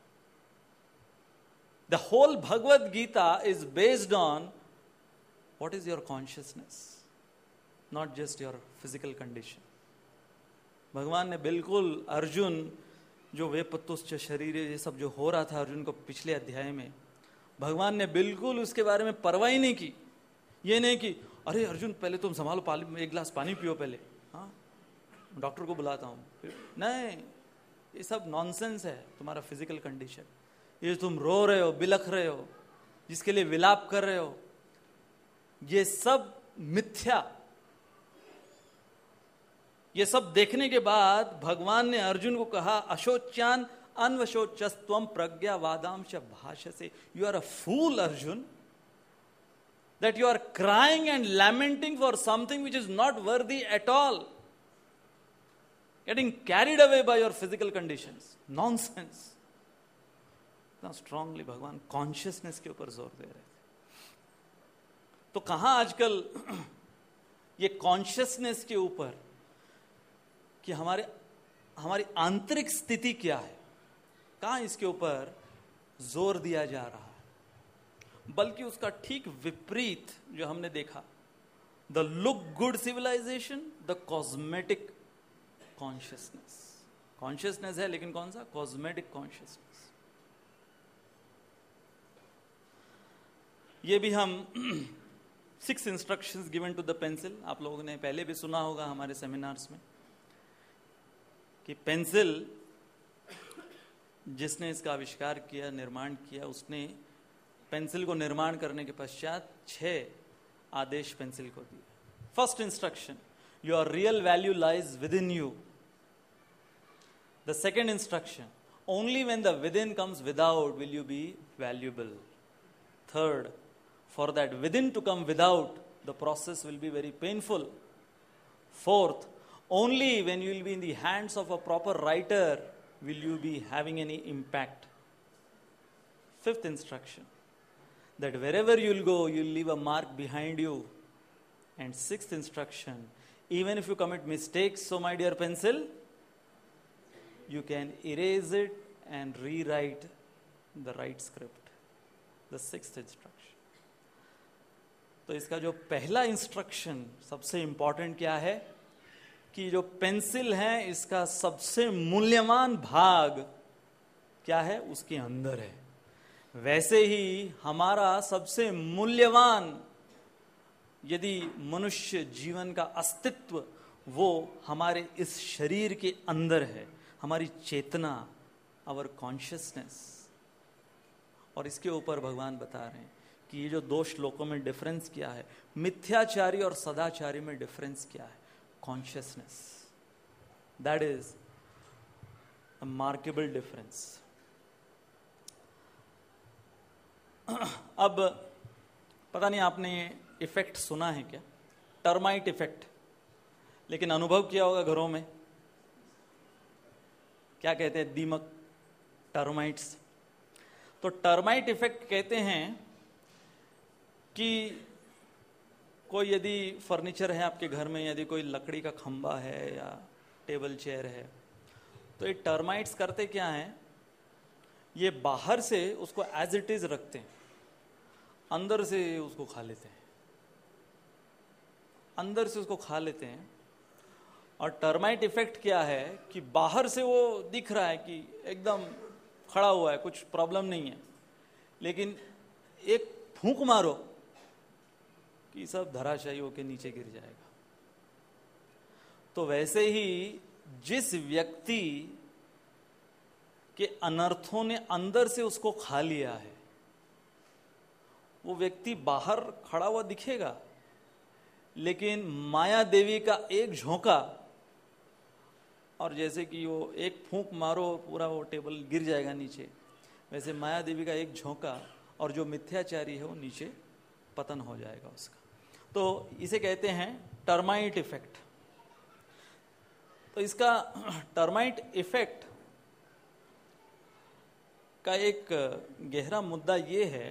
The whole Bhagavad Gita is based on what is your consciousness, not just your physical condition. भगवान ने बिल्कुल अर्जुन जो वे पत्तुश्च शरीर ये सब जो हो रहा था अर्जुन को पिछले अध्याय में, भगवान ने बिल्कुल उसके बारे में परवाह ही नहीं की। ये नहीं कि अरे अर्जुन पहले तुम संभालो, पानी एक गिलास पानी पियो पहले, हाँ डॉक्टर को बुलाता हूँ, नहीं, ये सब नॉनसेंस है। तुम्हारा फिजिकल कंडीशन, ये तुम रो रहे हो, बिलख रहे हो, जिसके लिए विलाप कर रहे हो, ये सब मिथ्या। ये सब देखने के बाद भगवान ने अर्जुन को कहा, अशोच्यान अन्वशोचस्त्वम प्रज्ञावादांश भाषसे। You are a fool Arjun, that you are crying and lamenting for something which is not worthy at all, getting carried away by your physical conditions. Nonsense. इतना स्ट्रांगली भगवान कॉन्शियसनेस के ऊपर जोर दे रहे थे। तो कहां आजकल ये कॉन्शियसनेस के ऊपर कि हमारे हमारी आंतरिक स्थिति क्या है, कहां इसके ऊपर जोर दिया जा रहा है, बल्कि उसका ठीक विपरीत जो हमने देखा, the look good civilisation, the cosmetic consciousness. Consciousness है लेकिन कौन सा? Cosmetic consciousness. ये भी हम six instructions given to the pencil, आप लोगों ने पहले भी सुना होगा हमारे सेमिनार्स में कि पेंसिल जिसने इसका आविष्कार किया, निर्माण किया, उसने पेंसिल को निर्माण करने के पश्चात छह आदेश पेंसिल को दिए. First instruction, your real value lies within you. The second instruction, only when the within comes without will you be valuable. Third, for that within to come without, the process will be very painful. Fourth, only when you will be in the hands of a proper writer will you be having any impact. Fifth instruction, that wherever you will go, you will leave a mark behind you. And sixth instruction, even if you commit mistakes, so my dear pencil, you can erase it and rewrite the right script. The sixth instruction. तो इसका जो पहला instruction सबसे important क्या है कि जो pencil है इसका सबसे मूल्यवान भाग क्या है, उसके अंदर है. वैसे ही हमारा सबसे मूल्यवान यदि मनुष्य जीवन का अस्तित्व वो हमारे इस शरीर के अंदर है, हमारी चेतना, आवर कॉन्शियसनेस. और इसके ऊपर भगवान बता रहे हैं कि ये जो दो श्लोकों में डिफरेंस क्या है, मिथ्याचारी और सदाचारी में डिफरेंस क्या है, consciousness. That is a markable difference. अब पता नहीं आपने इफेक्ट सुना है क्या, टर्माइट इफेक्ट, लेकिन अनुभव किया होगा घरों में. क्या कहते हैं, दीमक, टर्माइट्स. तो टर्माइट इफेक्ट कहते हैं कि कोई यदि फर्नीचर है आपके घर में, यदि कोई लकड़ी का खंबा है या टेबल चेयर है, तो ये टर्माइट्स करते क्या हैं, ये बाहर से उसको एज इट इज रखते हैं, अंदर से उसको खा लेते हैं, अंदर से उसको खा लेते हैं. और टर्माइट इफेक्ट क्या है कि बाहर से वो दिख रहा है कि एकदम खड़ा हुआ है, कुछ प्रॉब्लम नहीं है, लेकिन एक फूंक मारो कि सब धराशायी होकर नीचे गिर जाएगा. तो वैसे ही जिस व्यक्ति के अनर्थों ने अंदर से उसको खा लिया है, वो व्यक्ति बाहर खड़ा हुआ दिखेगा, लेकिन माया देवी का एक झोंका, और जैसे कि वो एक फूंक मारो पूरा वो टेबल गिर जाएगा नीचे, वैसे माया देवी का एक झोंका और जो मिथ्याचारी है वो नीचे पतन हो जाएगा उसका. तो इसे कहते हैं टर्माइट इफेक्ट. तो इसका टर्माइट इफेक्ट का एक गहरा मुद्दा ये है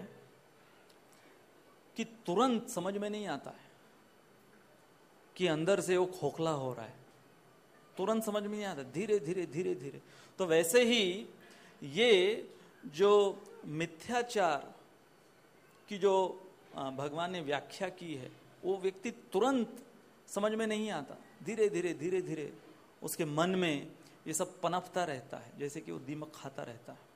कि तुरंत समझ में नहीं आता है कि अंदर से वो खोखला हो रहा है, तुरंत समझ में नहीं आता, धीरे धीरे धीरे धीरे. तो वैसे ही ये जो मिथ्याचार की जो भगवान ने व्याख्या की है, वो व्यक्ति तुरंत समझ में नहीं आता, धीरे धीरे धीरे धीरे उसके मन में ये सब पनपता रहता है, जैसे कि वो दीमक खाता रहता है.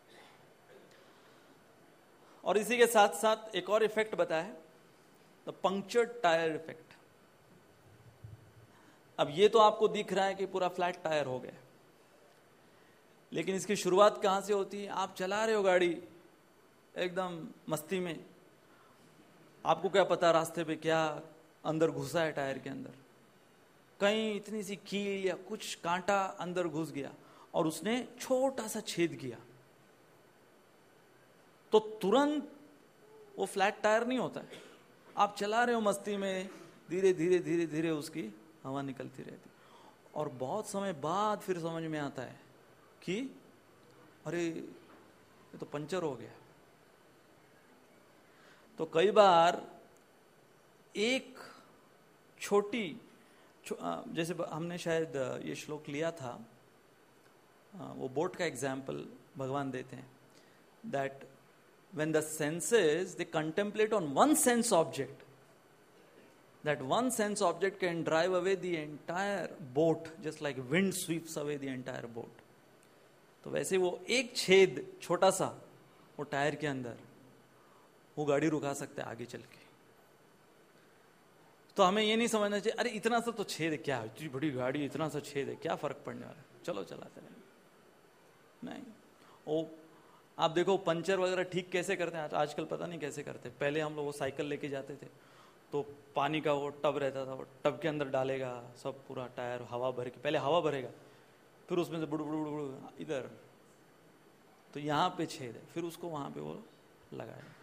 और इसी के साथ साथ एक और इफेक्ट बताया, द पंक्चर्ड टायर इफेक्ट. अब ये तो आपको दिख रहा है कि पूरा फ्लैट टायर हो गया, लेकिन इसकी शुरुआत कहां से होती है, आप चला रहे हो गाड़ी एकदम मस्ती में, आपको क्या पता रास्ते पे क्या अंदर घुसा है टायर के अंदर, कहीं इतनी सी कील या कुछ कांटा अंदर घुस गया और उसने छोटा सा छेद किया, तो तुरंत वो फ्लैट टायर नहीं होता है. आप चला रहे हो मस्ती में, धीरे धीरे धीरे धीरे उसकी हवा निकलती रहती, और बहुत समय बाद फिर समझ में आता है कि अरे ये तो पंचर हो गया. तो कई बार एक छोटी छो, जैसे हमने शायद ये श्लोक लिया था, वो बोट का एग्जाम्पल भगवान देते हैं, that when the senses they contemplate on one sense object, that one sense object can drive away the entire boat just like wind sweeps away the entire boat. तो वैसे वो एक छेद छोटा सा वो टायर के अंदर वो गाड़ी रुका सकता है आगे चल के. तो हमें ये नहीं समझना चाहिए अरे इतना सा तो छेद है, क्या है इतनी बड़ी गाड़ी इतना सा छेद है, क्या फर्क पड़ने वाला है, चलो चलाते रहे. नहीं, वो आप देखो पंचर वगैरह ठीक कैसे करते हैं, आजकल पता नहीं कैसे करते। पहले हम लोग वो साइकिल लेके जाते थे तो पानी का वो टब रहता था, वो टब के अंदर डालेगा सब पूरा टायर, हवा भर के, पहले हवा भरेगा, फिर उसमें से बुड़ बुड़ बुड़ बुड़ इधर, तो यहाँ पे छेद है, फिर उसको वहाँ पे वो लगाएगा।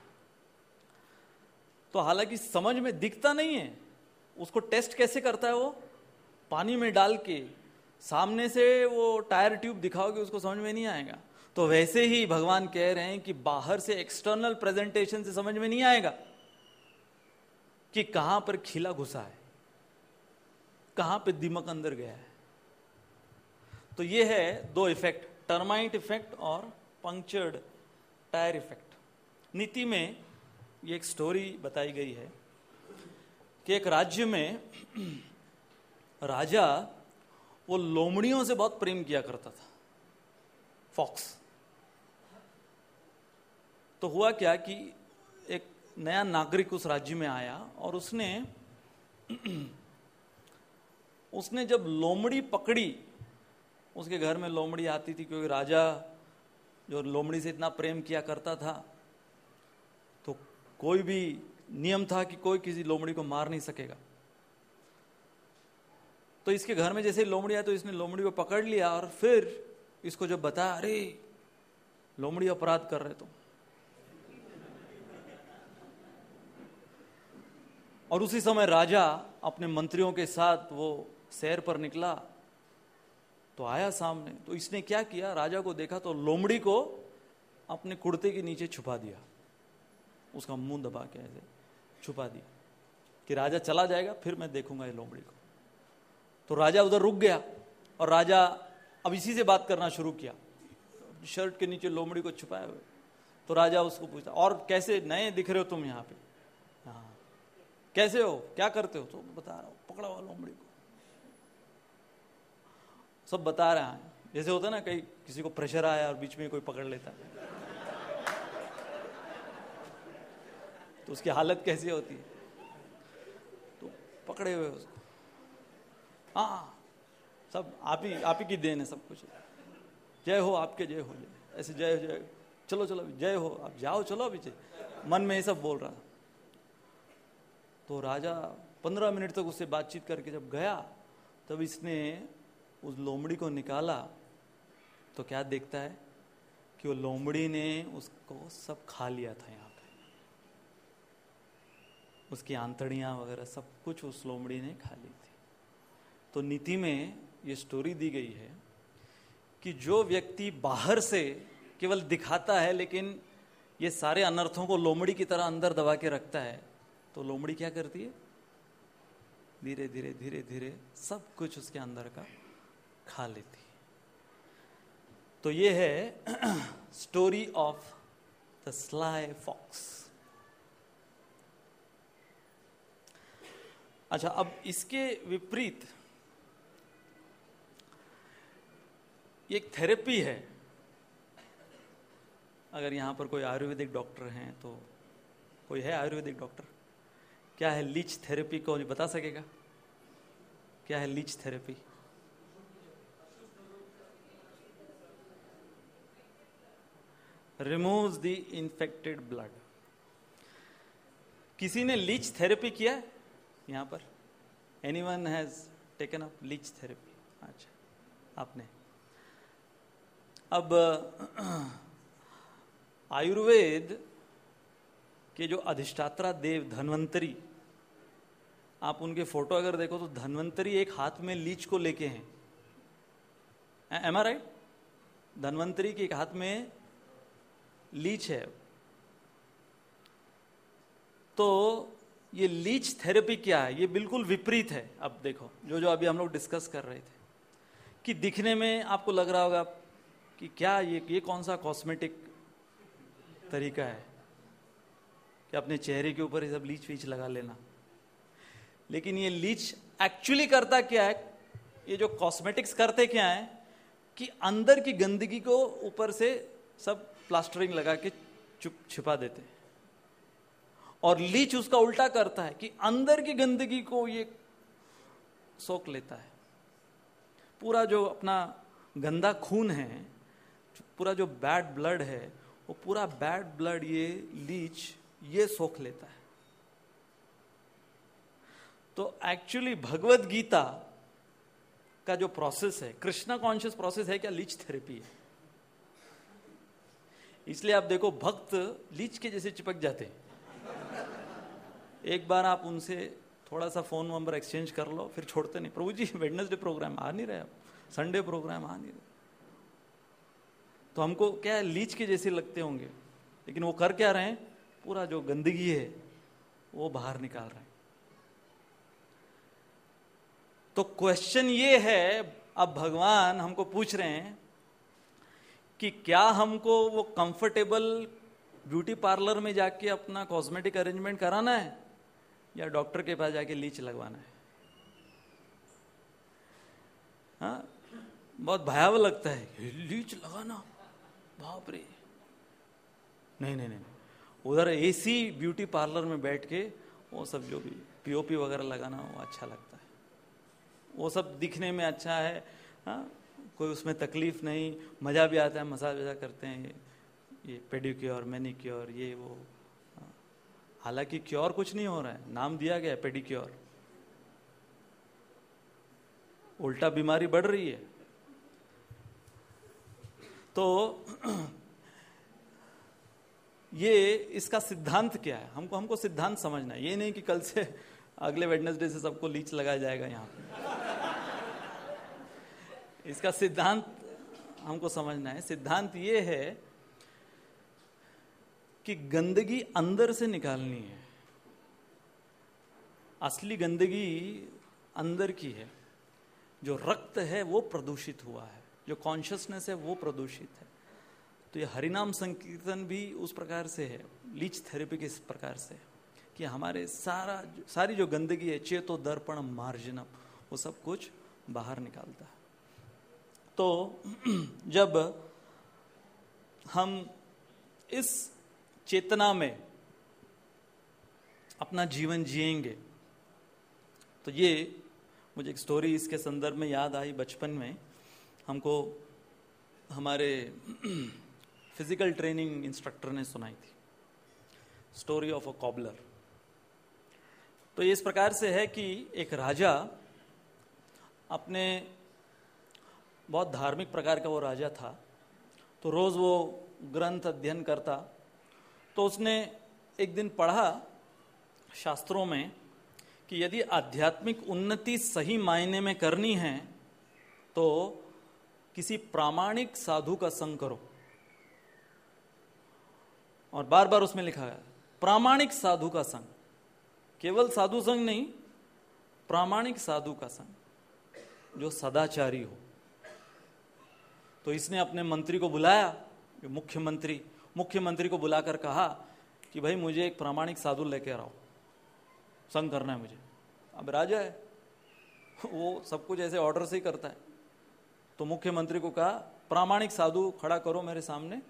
तो हालांकि समझ में दिखता नहीं है, उसको टेस्ट कैसे करता है वो, पानी में डाल के सामने से वो टायर ट्यूब दिखाओगे उसको समझ में नहीं आएगा। तो वैसे ही भगवान कह रहे हैं कि बाहर से एक्सटर्नल प्रेजेंटेशन से समझ में नहीं आएगा कि कहां पर खिला घुसा है, कहां पे दीमक अंदर गया है। तो ये है दो इफेक्ट, टर्माइट इफेक्ट और पंक्चर्ड टायर इफेक्ट। नीति में ये एक स्टोरी बताई गई है कि एक राज्य में राजा वो लोमड़ियों से बहुत प्रेम किया करता था, फॉक्स। तो हुआ क्या कि एक नया नागरिक उस राज्य में आया और उसने उसने जब लोमड़ी पकड़ी, उसके घर में लोमड़ी आती थी क्योंकि राजा जो लोमड़ी से इतना प्रेम किया करता था तो कोई भी नियम था कि कोई किसी लोमड़ी को मार नहीं सकेगा। तो इसके घर में जैसे लोमड़ी आया तो इसने लोमड़ी को पकड़ लिया और फिर इसको जब बताया, अरे लोमड़ी अपराध कर रहे तुम। और उसी समय राजा अपने मंत्रियों के साथ वो सैर पर निकला तो आया सामने, तो इसने क्या किया, राजा को देखा तो लोमड़ी को अपने कुर्ते के नीचे छुपा दिया, उसका मुंह दबा के ऐसे छुपा दिया कि राजा चला जाएगा फिर मैं देखूंगा ये लोमड़ी को। तो राजा उधर रुक गया और राजा अब इसी से बात करना शुरू किया, शर्ट के नीचे लोमड़ी को छुपाए हुए। तो राजा उसको पूछता, और कैसे नए दिख रहे हो तुम यहाँ पे, हाँ कैसे हो, क्या करते हो? तो बता रहा हूँ, पकड़ा हुआ लोमड़ी को, सब बता रहा है। जैसे होता है ना, कहीं किसी को प्रेशर आया और बीच में कोई पकड़ लेता है तो उसकी हालत कैसी होती है। तो पकड़े हुए उसको, हाँ सब आप ही आप ही की देन है सब कुछ, जय हो आपके, जय हो, जय ऐसे, जय जय, चलो चलो जय हो, आप जाओ, चलो अभी जय, मन में ये सब बोल रहा। तो राजा पंद्रह मिनट तक उससे बातचीत करके जब गया तब इसने उस लोमड़ी को निकाला तो क्या देखता है कि वो लोमड़ी ने उसको सब खा लिया था। यहाँ पे उसकी आंतड़ियां वगैरह सब कुछ उस लोमड़ी ने खा ली थी। तो नीति में ये स्टोरी दी गई है कि जो व्यक्ति बाहर से केवल दिखाता है लेकिन ये सारे अनर्थों को लोमड़ी की तरह अंदर दबा के रखता है, तो लोमड़ी क्या करती है, धीरे धीरे धीरे धीरे सब कुछ उसके अंदर का खा लेती है। तो ये है story of the sly fox. अच्छा, अब इसके विपरीत एक थेरेपी है। अगर यहां पर कोई आयुर्वेदिक डॉक्टर हैं तो, कोई है आयुर्वेदिक डॉक्टर? क्या है लीच थेरेपी, कौन बता सकेगा क्या है leech therapy? Removes the infected blood. किसी ने लीच थेरेपी किया है यहां पर? Anyone has taken up leech therapy? अच्छा, आपने। अब आयुर्वेद के जो अधिष्ठात्रा देव धन्वंतरी, आप उनके फोटो अगर देखो तो धन्वंतरी एक हाथ में लीच को लेके हैं। एम आई राइट? धन्वंतरी के एक हाथ में लीच है। तो ये लीच थेरेपी क्या है? ये बिल्कुल विपरीत है। अब देखो, जो जो अभी हम लोग डिस्कस कर रहे थे कि दिखने में आपको लग रहा होगा कि क्या ये ये कौन सा कॉस्मेटिक तरीका है कि अपने चेहरे के ऊपर ये सब लीच वीच लगा लेना। लेकिन ये लीच एक्चुअली करता क्या है? ये जो कॉस्मेटिक्स करते क्या है कि अंदर की गंदगी को ऊपर से सब प्लास्टरिंग लगा के चुप छिपा देते हैं, और लीच उसका उल्टा करता है कि अंदर की गंदगी को ये सोख लेता है। पूरा जो अपना गंदा खून है पूरा जो बैड ब्लड है वो पूरा बैड ब्लड ये लीच ये सोख लेता है। तो एक्चुअली भगवत गीता का जो प्रोसेस है कृष्णा कॉन्शियस प्रोसेस है क्या, लीच थेरेपी है। इसलिए आप देखो भक्त लीच के जैसे चिपक जाते हैं। एक बार आप उनसे थोड़ा सा फोन नंबर एक्सचेंज कर लो फिर छोड़ते नहीं। प्रभु जी वेडनेसडे प्रोग्राम आ नहीं रहे, आप संडे प्रोग्राम आ नहीं रहे, तो हमको क्या है लीच के जैसे लगते होंगे, लेकिन वो कर क्या रहे हैं, पूरा जो गंदगी है वो बाहर निकाल रहे हैं। तो क्वेश्चन ये है, अब भगवान हमको पूछ रहे हैं कि क्या हमको वो कंफर्टेबल ब्यूटी पार्लर में जाके अपना कॉस्मेटिक अरेंजमेंट कराना है या डॉक्टर के पास जाके लीच लगवाना है। हाँ, बहुत भयावह लगता है लीच लगाना, बाप रे। नहीं नहीं नहीं, उधर एसी ब्यूटी पार्लर में बैठ के वो सब जो भी पीओपी वगैरह लगाना वो अच्छा लगता है, वो सब दिखने में अच्छा है। हाँ, कोई उसमें तकलीफ नहीं, मजा भी आता है, मसाज वजा करते हैं, ये ये पेडिक्योर मैनिक्योर ये वो। हालांकि क्योर कुछ नहीं हो रहा है, नाम दिया गया है पेडिक्योर, उल्टा बीमारी बढ़ रही है। तो ये इसका सिद्धांत क्या है, हमको हमको सिद्धांत समझना है। ये नहीं कि कल से अगले वेडनेसडे से सबको लीच लगाया जाएगा यहाँ पे। इसका सिद्धांत हमको समझना है। सिद्धांत ये है कि गंदगी अंदर से निकालनी है। असली गंदगी अंदर की है, जो रक्त है वो प्रदूषित हुआ है, जो कॉन्शियसनेस है वो प्रदूषित है। तो ये हरिनाम संकीर्तन भी उस प्रकार से है, लीच थेरेपी के इस प्रकार से है कि हमारे सारा सारी जो गंदगी है, चेतो दर्पण मार्जनम, वो सब कुछ बाहर निकालता है। तो जब हम इस चेतना में अपना जीवन जिएंगे, तो ये मुझे एक स्टोरी इसके संदर्भ में याद आई। बचपन में हमको हमारे फिजिकल ट्रेनिंग इंस्ट्रक्टर ने सुनाई थी, स्टोरी ऑफ अ कॉबलर। तो ये इस प्रकार से है कि एक राजा अपने, बहुत धार्मिक प्रकार का वो राजा था, तो रोज वो ग्रंथ अध्ययन करता। तो उसने एक दिन पढ़ा शास्त्रों में कि यदि आध्यात्मिक उन्नति सही मायने में करनी है तो किसी प्रामाणिक साधु का संग करो। और बार बार उसमें लिखा है प्रामाणिक साधु का संग, केवल साधु संग नहीं, प्रामाणिक साधु का संग जो सदाचारी हो। तो इसने अपने मंत्री को बुलाया, जो मुख्यमंत्री मुख्यमंत्री को बुलाकर कहा कि भाई मुझे एक प्रामाणिक साधु लेके आओ, संग करना है मुझे। अब राजा है, वो सब कुछ ऐसे ऑर्डर से ही करता है। तो मुख्यमंत्री को कहा प्रामाणिक साधु खड़ा करो मेरे सामने।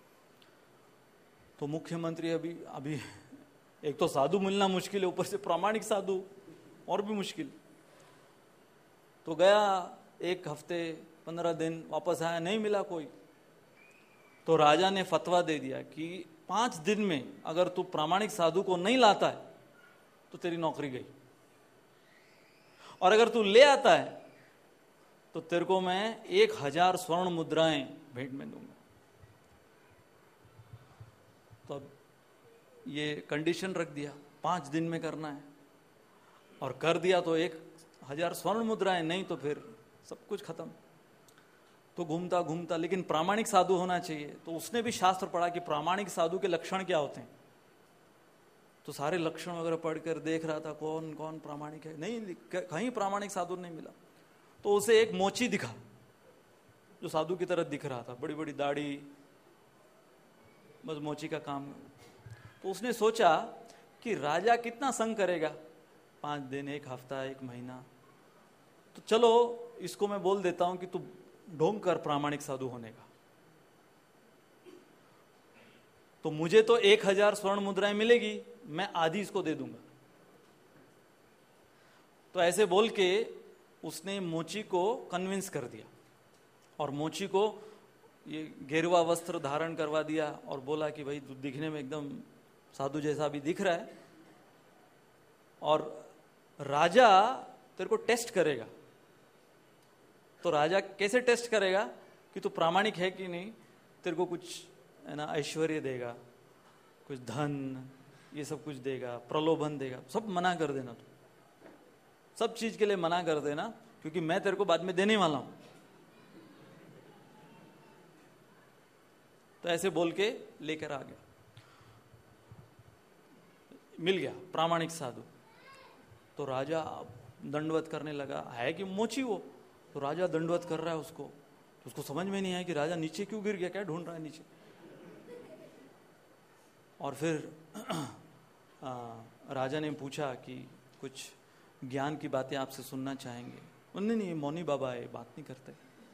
तो मुख्यमंत्री अभी अभी एक तो साधु मिलना मुश्किल है, ऊपर से प्रामाणिक साधु और भी मुश्किल। तो गया, एक हफ्ते पंद्रह दिन, वापस आया, नहीं मिला कोई। तो राजा ने फतवा दे दिया कि पांच दिन में अगर तू प्रामाणिक साधु को नहीं लाता है तो तेरी नौकरी गई, और अगर तू ले आता है तो तेरे को मैं एक हजार स्वर्ण मुद्राएं भेंट में दूंगा। तो अब ये कंडीशन रख दिया, पांच दिन में करना है, और कर दिया तो एक हजार स्वर्ण मुद्राएं, नहीं तो फिर सब कुछ खत्म। तो घूमता घूमता, लेकिन प्रामाणिक साधु होना चाहिए। तो उसने भी शास्त्र पढ़ा कि प्रामाणिक साधु के लक्षण क्या होते हैं। तो सारे लक्षण वगैरह पढ़कर देख रहा था कौन कौन प्रामाणिक है, नहीं कहीं प्रामाणिक साधु नहीं मिला। तो उसे एक मोची दिखा जो साधु की तरह दिख रहा था, बड़ी बड़ी दाढ़ी, बस मोची का काम। तो उसने सोचा कि राजा कितना संग करेगा, पांच दिन, एक हफ्ता, एक महीना, तो चलो इसको मैं बोल देता हूं कि तू ढोंग कर प्रामाणिक साधु होने का। तो मुझे तो एक हजार स्वर्ण मुद्राएं मिलेगी, मैं आधी इसको दे दूंगा। तो ऐसे बोल के उसने मोची को कन्विंस कर दिया, और मोची को ये गेरुआ वस्त्र धारण करवा दिया और बोला कि भाई तू दिखने में एकदम साधु जैसा भी दिख रहा है और राजा तेरे को टेस्ट करेगा। तो राजा कैसे टेस्ट करेगा कि तू प्रामाणिक है कि नहीं, तेरे को कुछ है ना ऐश्वर्य देगा, कुछ धन, ये सब कुछ देगा, प्रलोभन देगा, सब मना कर देना, तू सब चीज के लिए मना कर देना, क्योंकि मैं तेरे को बाद में देने वाला हूं। तो ऐसे बोल के लेकर आ गया, मिल गया प्रामाणिक साधु। तो राजा दंडवत करने लगा, है कि मोची वो, तो राजा दंडवत कर रहा है उसको। तो उसको समझ में नहीं आया कि राजा नीचे क्यों गिर गया, क्या ढूंढ रहा है नीचे। और फिर आ, राजा ने पूछा कि कुछ ज्ञान की बातें आपसे सुनना चाहेंगे। उन्होंने नहीं, मौनी बाबा है, बात नहीं करते।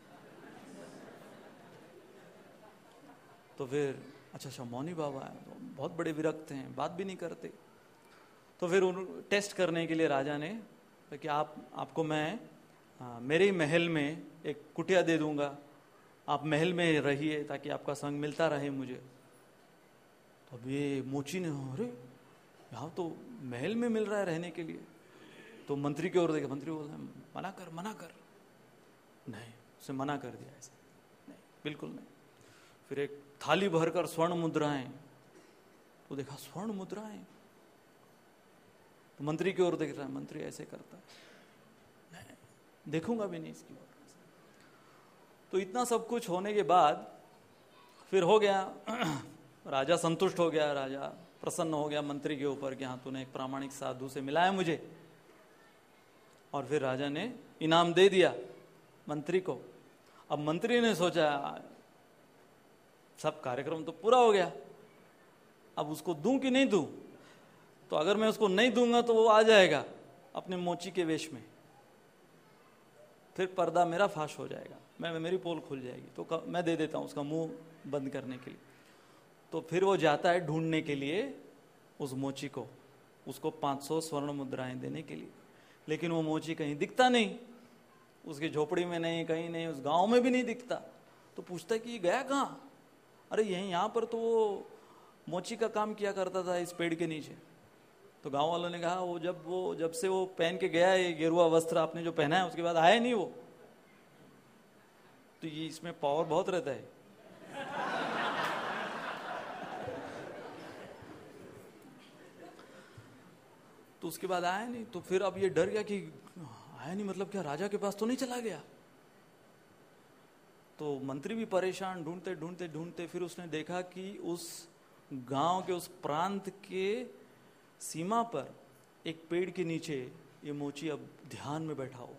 तो फिर अच्छा अच्छा मौनी बाबा है, तो बहुत बड़े विरक्त हैं, बात भी नहीं करते। तो फिर उन टेस्ट करने के लिए राजा ने कि आप आपको मैं आ, मेरे ही महल में एक कुटिया दे दूंगा, आप महल में रहिए ताकि आपका संग मिलता रहे मुझे। तो अब ये मोची ने, अरे यहाँ तो महल में मिल रहा है रहने के लिए। तो मंत्री की ओर देखा, मंत्री बोलते हैं मना कर मना कर, नहीं, उसे मना कर दिया, ऐसे नहीं, बिल्कुल नहीं। फिर एक थाली भरकर स्वर्ण मुद्राएं, तो देखा स्वर्ण मुद्राएं, तो मंत्री की ओर देख रहा है, मंत्री ऐसे करता है, नहीं, देखूंगा भी नहीं इसकी ओर। तो इतना सब कुछ होने के बाद फिर हो गया, राजा संतुष्ट हो गया, राजा प्रसन्न हो गया मंत्री के ऊपर कि हाँ तूने एक प्रामाणिक साधु से मिलाया मुझे। और फिर राजा ने इनाम दे दिया मंत्री को। अब मंत्री ने सोचा सब कार्यक्रम तो पूरा हो गया, अब उसको दूं कि नहीं दूं। तो अगर मैं उसको नहीं दूंगा तो वो आ जाएगा अपने मोची के वेश में, फिर पर्दा मेरा फाश हो जाएगा, मैं मेरी पोल खुल जाएगी। तो मैं दे देता हूं उसका मुंह बंद करने के लिए। तो फिर वो जाता है ढूंढने के लिए उस मोची को, उसको पाँच सौ स्वर्ण मुद्राएं देने के लिए। लेकिन वो मोची कहीं दिखता नहीं, उसकी झोपड़ी में नहीं, कहीं नहीं, उस गांव में भी नहीं दिखता। तो पूछता है कि ये गया कहाँ? अरे यहीं यहाँ पर तो वो मोची का काम किया करता था इस पेड़ के नीचे। तो गांव वालों ने कहा वो जब वो जब से वो पहन के गया है ये गेरुआ वस्त्र आपने जो पहना है, उसके बाद आया नहीं वो। तो ये इसमें पावर बहुत रहता है। तो उसके बाद आया नहीं। तो फिर अब ये डर गया कि आया नहीं मतलब क्या राजा के पास तो नहीं चला गया। तो मंत्री भी परेशान, ढूंढते ढूंढते ढूंढते फिर उसने देखा कि उस गांव के उस प्रांत के सीमा पर एक पेड़ के नीचे ये मोची अब ध्यान में बैठा हुआ।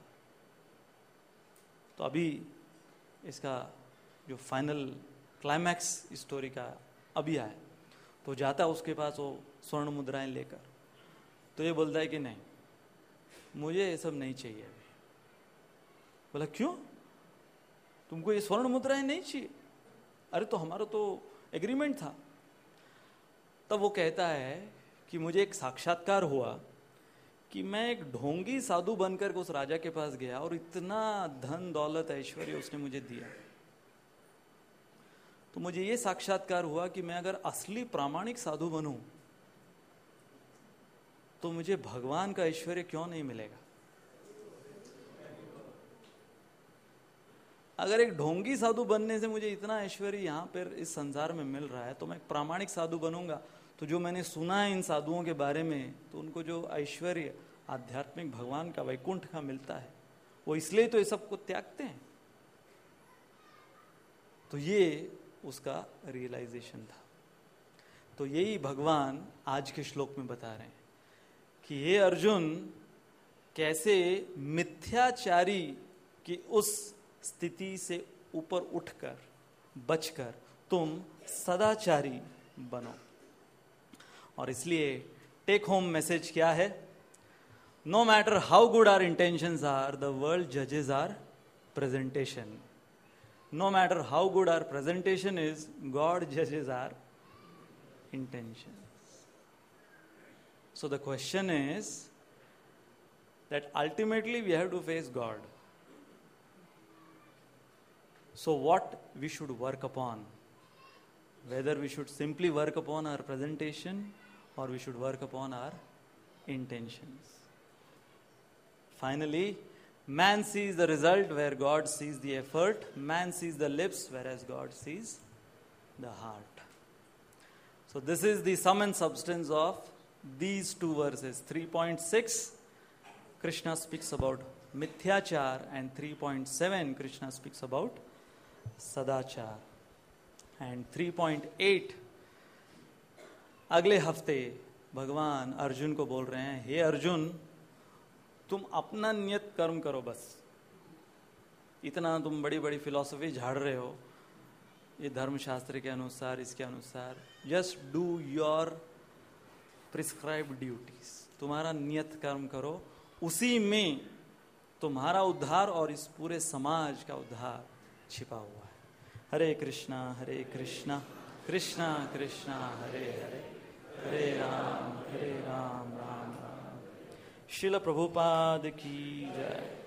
तो अभी इसका जो फाइनल क्लाइमैक्स स्टोरी का अभी आया। तो जाता उसके पास वो स्वर्ण मुद्राएं लेकर, तो ये बोलता है कि नहीं मुझे ये सब नहीं चाहिए अभी। बोला क्यों, तुमको ये स्वर्ण मुद्राएं नहीं चाहिए? अरे तो हमारा तो एग्रीमेंट था। तब वो कहता है कि मुझे एक साक्षात्कार हुआ कि मैं एक ढोंगी साधु बनकर उस राजा के पास गया और इतना धन दौलत ऐश्वर्य उसने मुझे दिया। तो मुझे ये साक्षात्कार हुआ कि मैं अगर असली प्रामाणिक साधु बनूं तो मुझे भगवान का ऐश्वर्य क्यों नहीं मिलेगा। अगर एक ढोंगी साधु बनने से मुझे इतना ऐश्वर्य यहाँ पर इस संसार में मिल रहा है, तो मैं एक प्रामाणिक साधु बनूंगा तो जो मैंने सुना है इन साधुओं के बारे में, तो उनको जो ऐश्वर्य आध्यात्मिक भगवान का वैकुंठ का मिलता है, वो इसलिए तो ये सबको त्यागते हैं। तो ये उसका रियलाइजेशन था। तो यही भगवान आज के श्लोक में बता रहे हैं कि हे अर्जुन, कैसे मिथ्याचारी की उस स्थिति से ऊपर उठकर बचकर तुम सदाचारी बनो। और इसलिए टेक होम मैसेज क्या है? No matter how good our intentions are, the world जजेस our presentation. No matter how good our presentation is, God judges our intentions. So the question is that ultimately we have to face God. So what we should work upon? Whether we should simply work upon our presentation or we should work upon our intentions. Finally, man sees the result where God sees the effort. Man sees the lips whereas God sees the heart. So this is the sum and substance of these two verses. three point six, Krishna speaks about mithyachar, and three point seven, Krishna speaks about sadachar. And three point eight, अगले हफ्ते भगवान अर्जुन को बोल रहे हैं, हे अर्जुन, तुम अपना नियत कर्म करो बस. इतना तुम बड़ी बड़ी फिलॉसफी झाड़ रहे हो, ये धर्मशास्त्र के अनुसार, इसके अनुसार, just do your prescribed duties. तुम्हारा नियत कर्म करो, उसी में तुम्हारा उद्धार और इस पूरे समाज का उद्धार छिपा हुआ है. हरे कृष्णा हरे कृष्णा कृष्णा कृष्णा हरे हरे, हरे राम हरे राम राम राम. श्रील प्रभुपाद की जय.